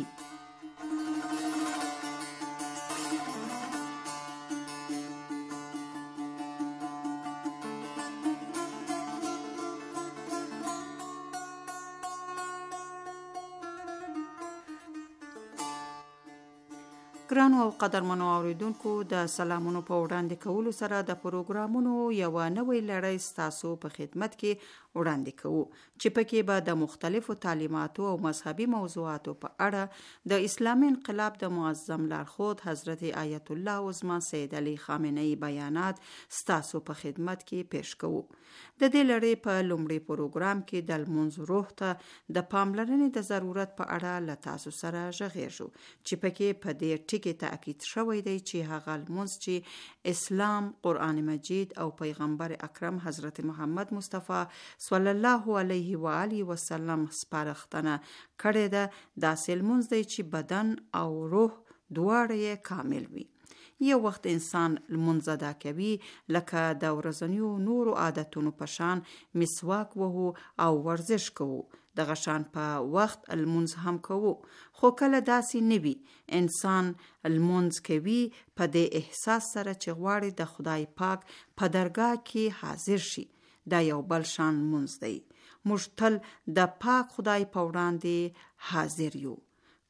ګرانو او قدرمنو اوریدونکو، د سلامونو په وړاندې کولو سره د پروګرامونو یو نوې لړۍ ستاسو په خدمت کې وړاندې کوو چې پکې به د مختلفو تعلیماتو او مذهبي موضوعاتو په اړه د اسلامي انقلاب د معظم لارښود حضرت آیت الله عظما سید علي خامنه‌ای بیانات ستاسو په خدمت کې پیش کوو. د دې لړۍ په لومړي پروګرام کې د لمونځ روح ته د پاملرنې د ضرورت په اړه له تاسو سره غږیږو چې پکې په دې ټکي تاکید شوی دی چې هغه لمونځ چې اسلام، قرآن مجید او پیغمبر اکرم حضرت محمد مصطفی صلی الله علیه و آله وسلم سپارښتنه کړې ده، داسې لمونځ دی چې بدن او روح دواړه یې کامل وي. یو وخت انسان لمونځ ادا کوي لکه د ورځنیو نورو عادتونو په شان مسواک وهو او ورزش کوو، دغه شان په وخت لمونځ هم کوو. خو کله داسې نه وي، انسان لمونځ کوي په دې احساس سره چې غواړي د خدای پاک په درگاه کې حاضر شي. دا یو بل شان لمونځ دی. موږ تل د پاک خدای په وړاندې حاضر یو.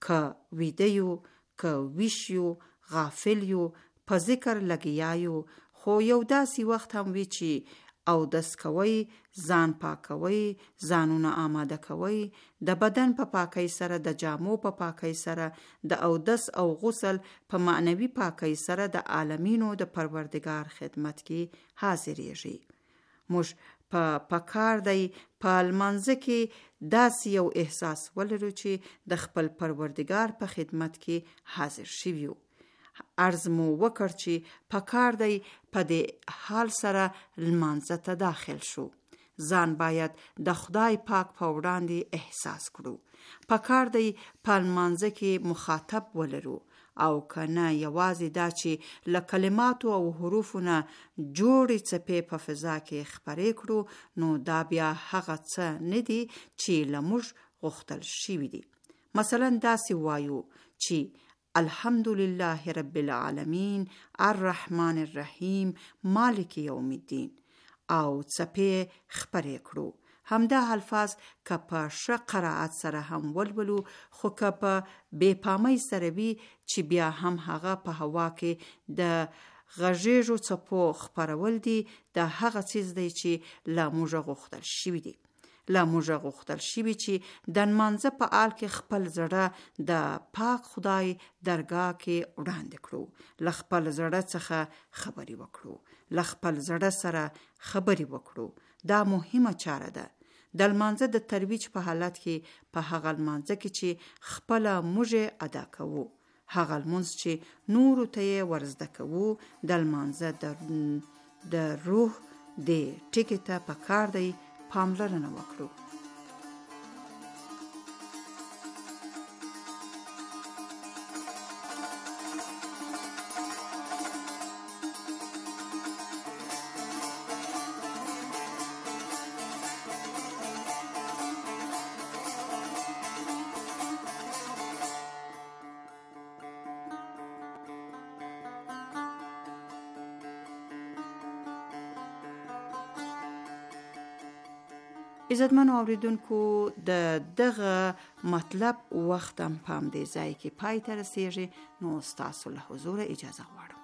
که ویده یو، که ویښ یو، غافل یو، په ذکر لګیا یو، خو یو داسې وخت هم وي چې اودس کوئ، ځان پاکوئ، ځانونه آماده کوئ، د بدن په پاکۍ سره، د جامو په پاکۍ سره، د اودس او غسل په معنوي پاکۍ سره د عالمینو د پروردگار خدمت کې حاضریږي. موږ په پکار دی په لمانځه کې داسې یو احساس ولرو چې د خپل پروردگار په خدمت کې حاضر شویو. عرض مو وکړ چې پکار دی په دې حال سره لمانځه ته داخل شو. ځان باید د خدای پاک په وړاندې احساس کړو. پکار دی په لمانځه کې مخاطب ولرو، او کنه یوازې دا چې له کلماتو او حروفو نه جوړې څپې په فضا کې خپرې کړو، نو دا بیا هغه څه نه دي چې له موږ غوښتل شوي دي. مثلا داسې وایو چې الحمدلله رب العالمین الرحمن الرحیم مالک یوم الدین، او څپې خپرې کړو. همدا الفاظ که په ښه قرائت سره هم ولولو، خو که په بې پامۍ سره وي چې بیا هم هغه په هوا کې د غږیږو څپو خپرول دي، د هغه څیز دی چې له موږ غوښتل شوي دي. له موږ غوښتل شوي چې د لمانځه په حال کې خپل زړه د پاک خدای درګاه کې وړاندې کړو، له خپل زړه څخه خبرې وکړو، له خپل زړه سره خبرې وکړو. دا مهمه چاره ده. د لمانځه د ترویج په حالت کې په هغه لمانځه کې چې خپله موږ ادا کوو، هغه لمونځ چې نورو ته یې ورزده کوو، د لمانځه د روح د ټکي ته پکار دی پاملرنه وکړو. عزتمنو اوریدونکو، د دغه مطلب وخت هم پام دی ځای کې پای ته رسیږي، نو ستاسو له حضور اجازه غواړم.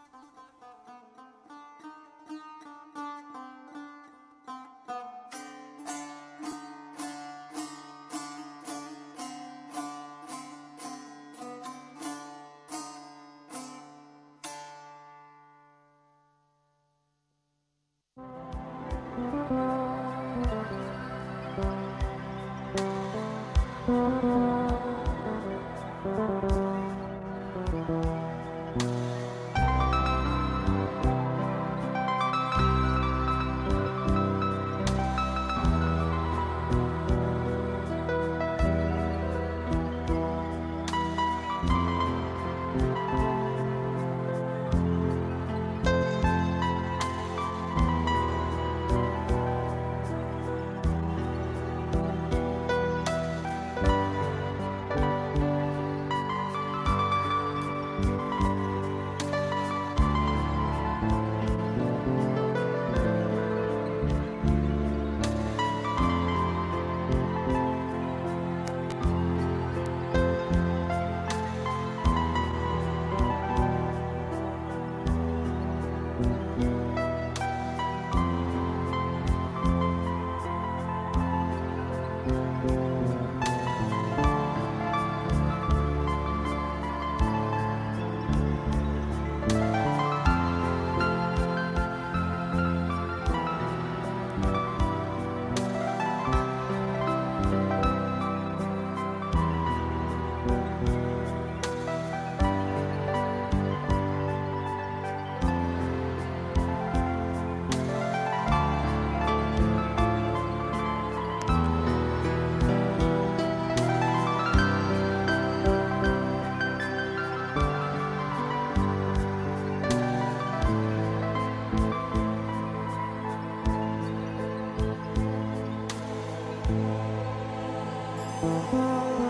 Thank you.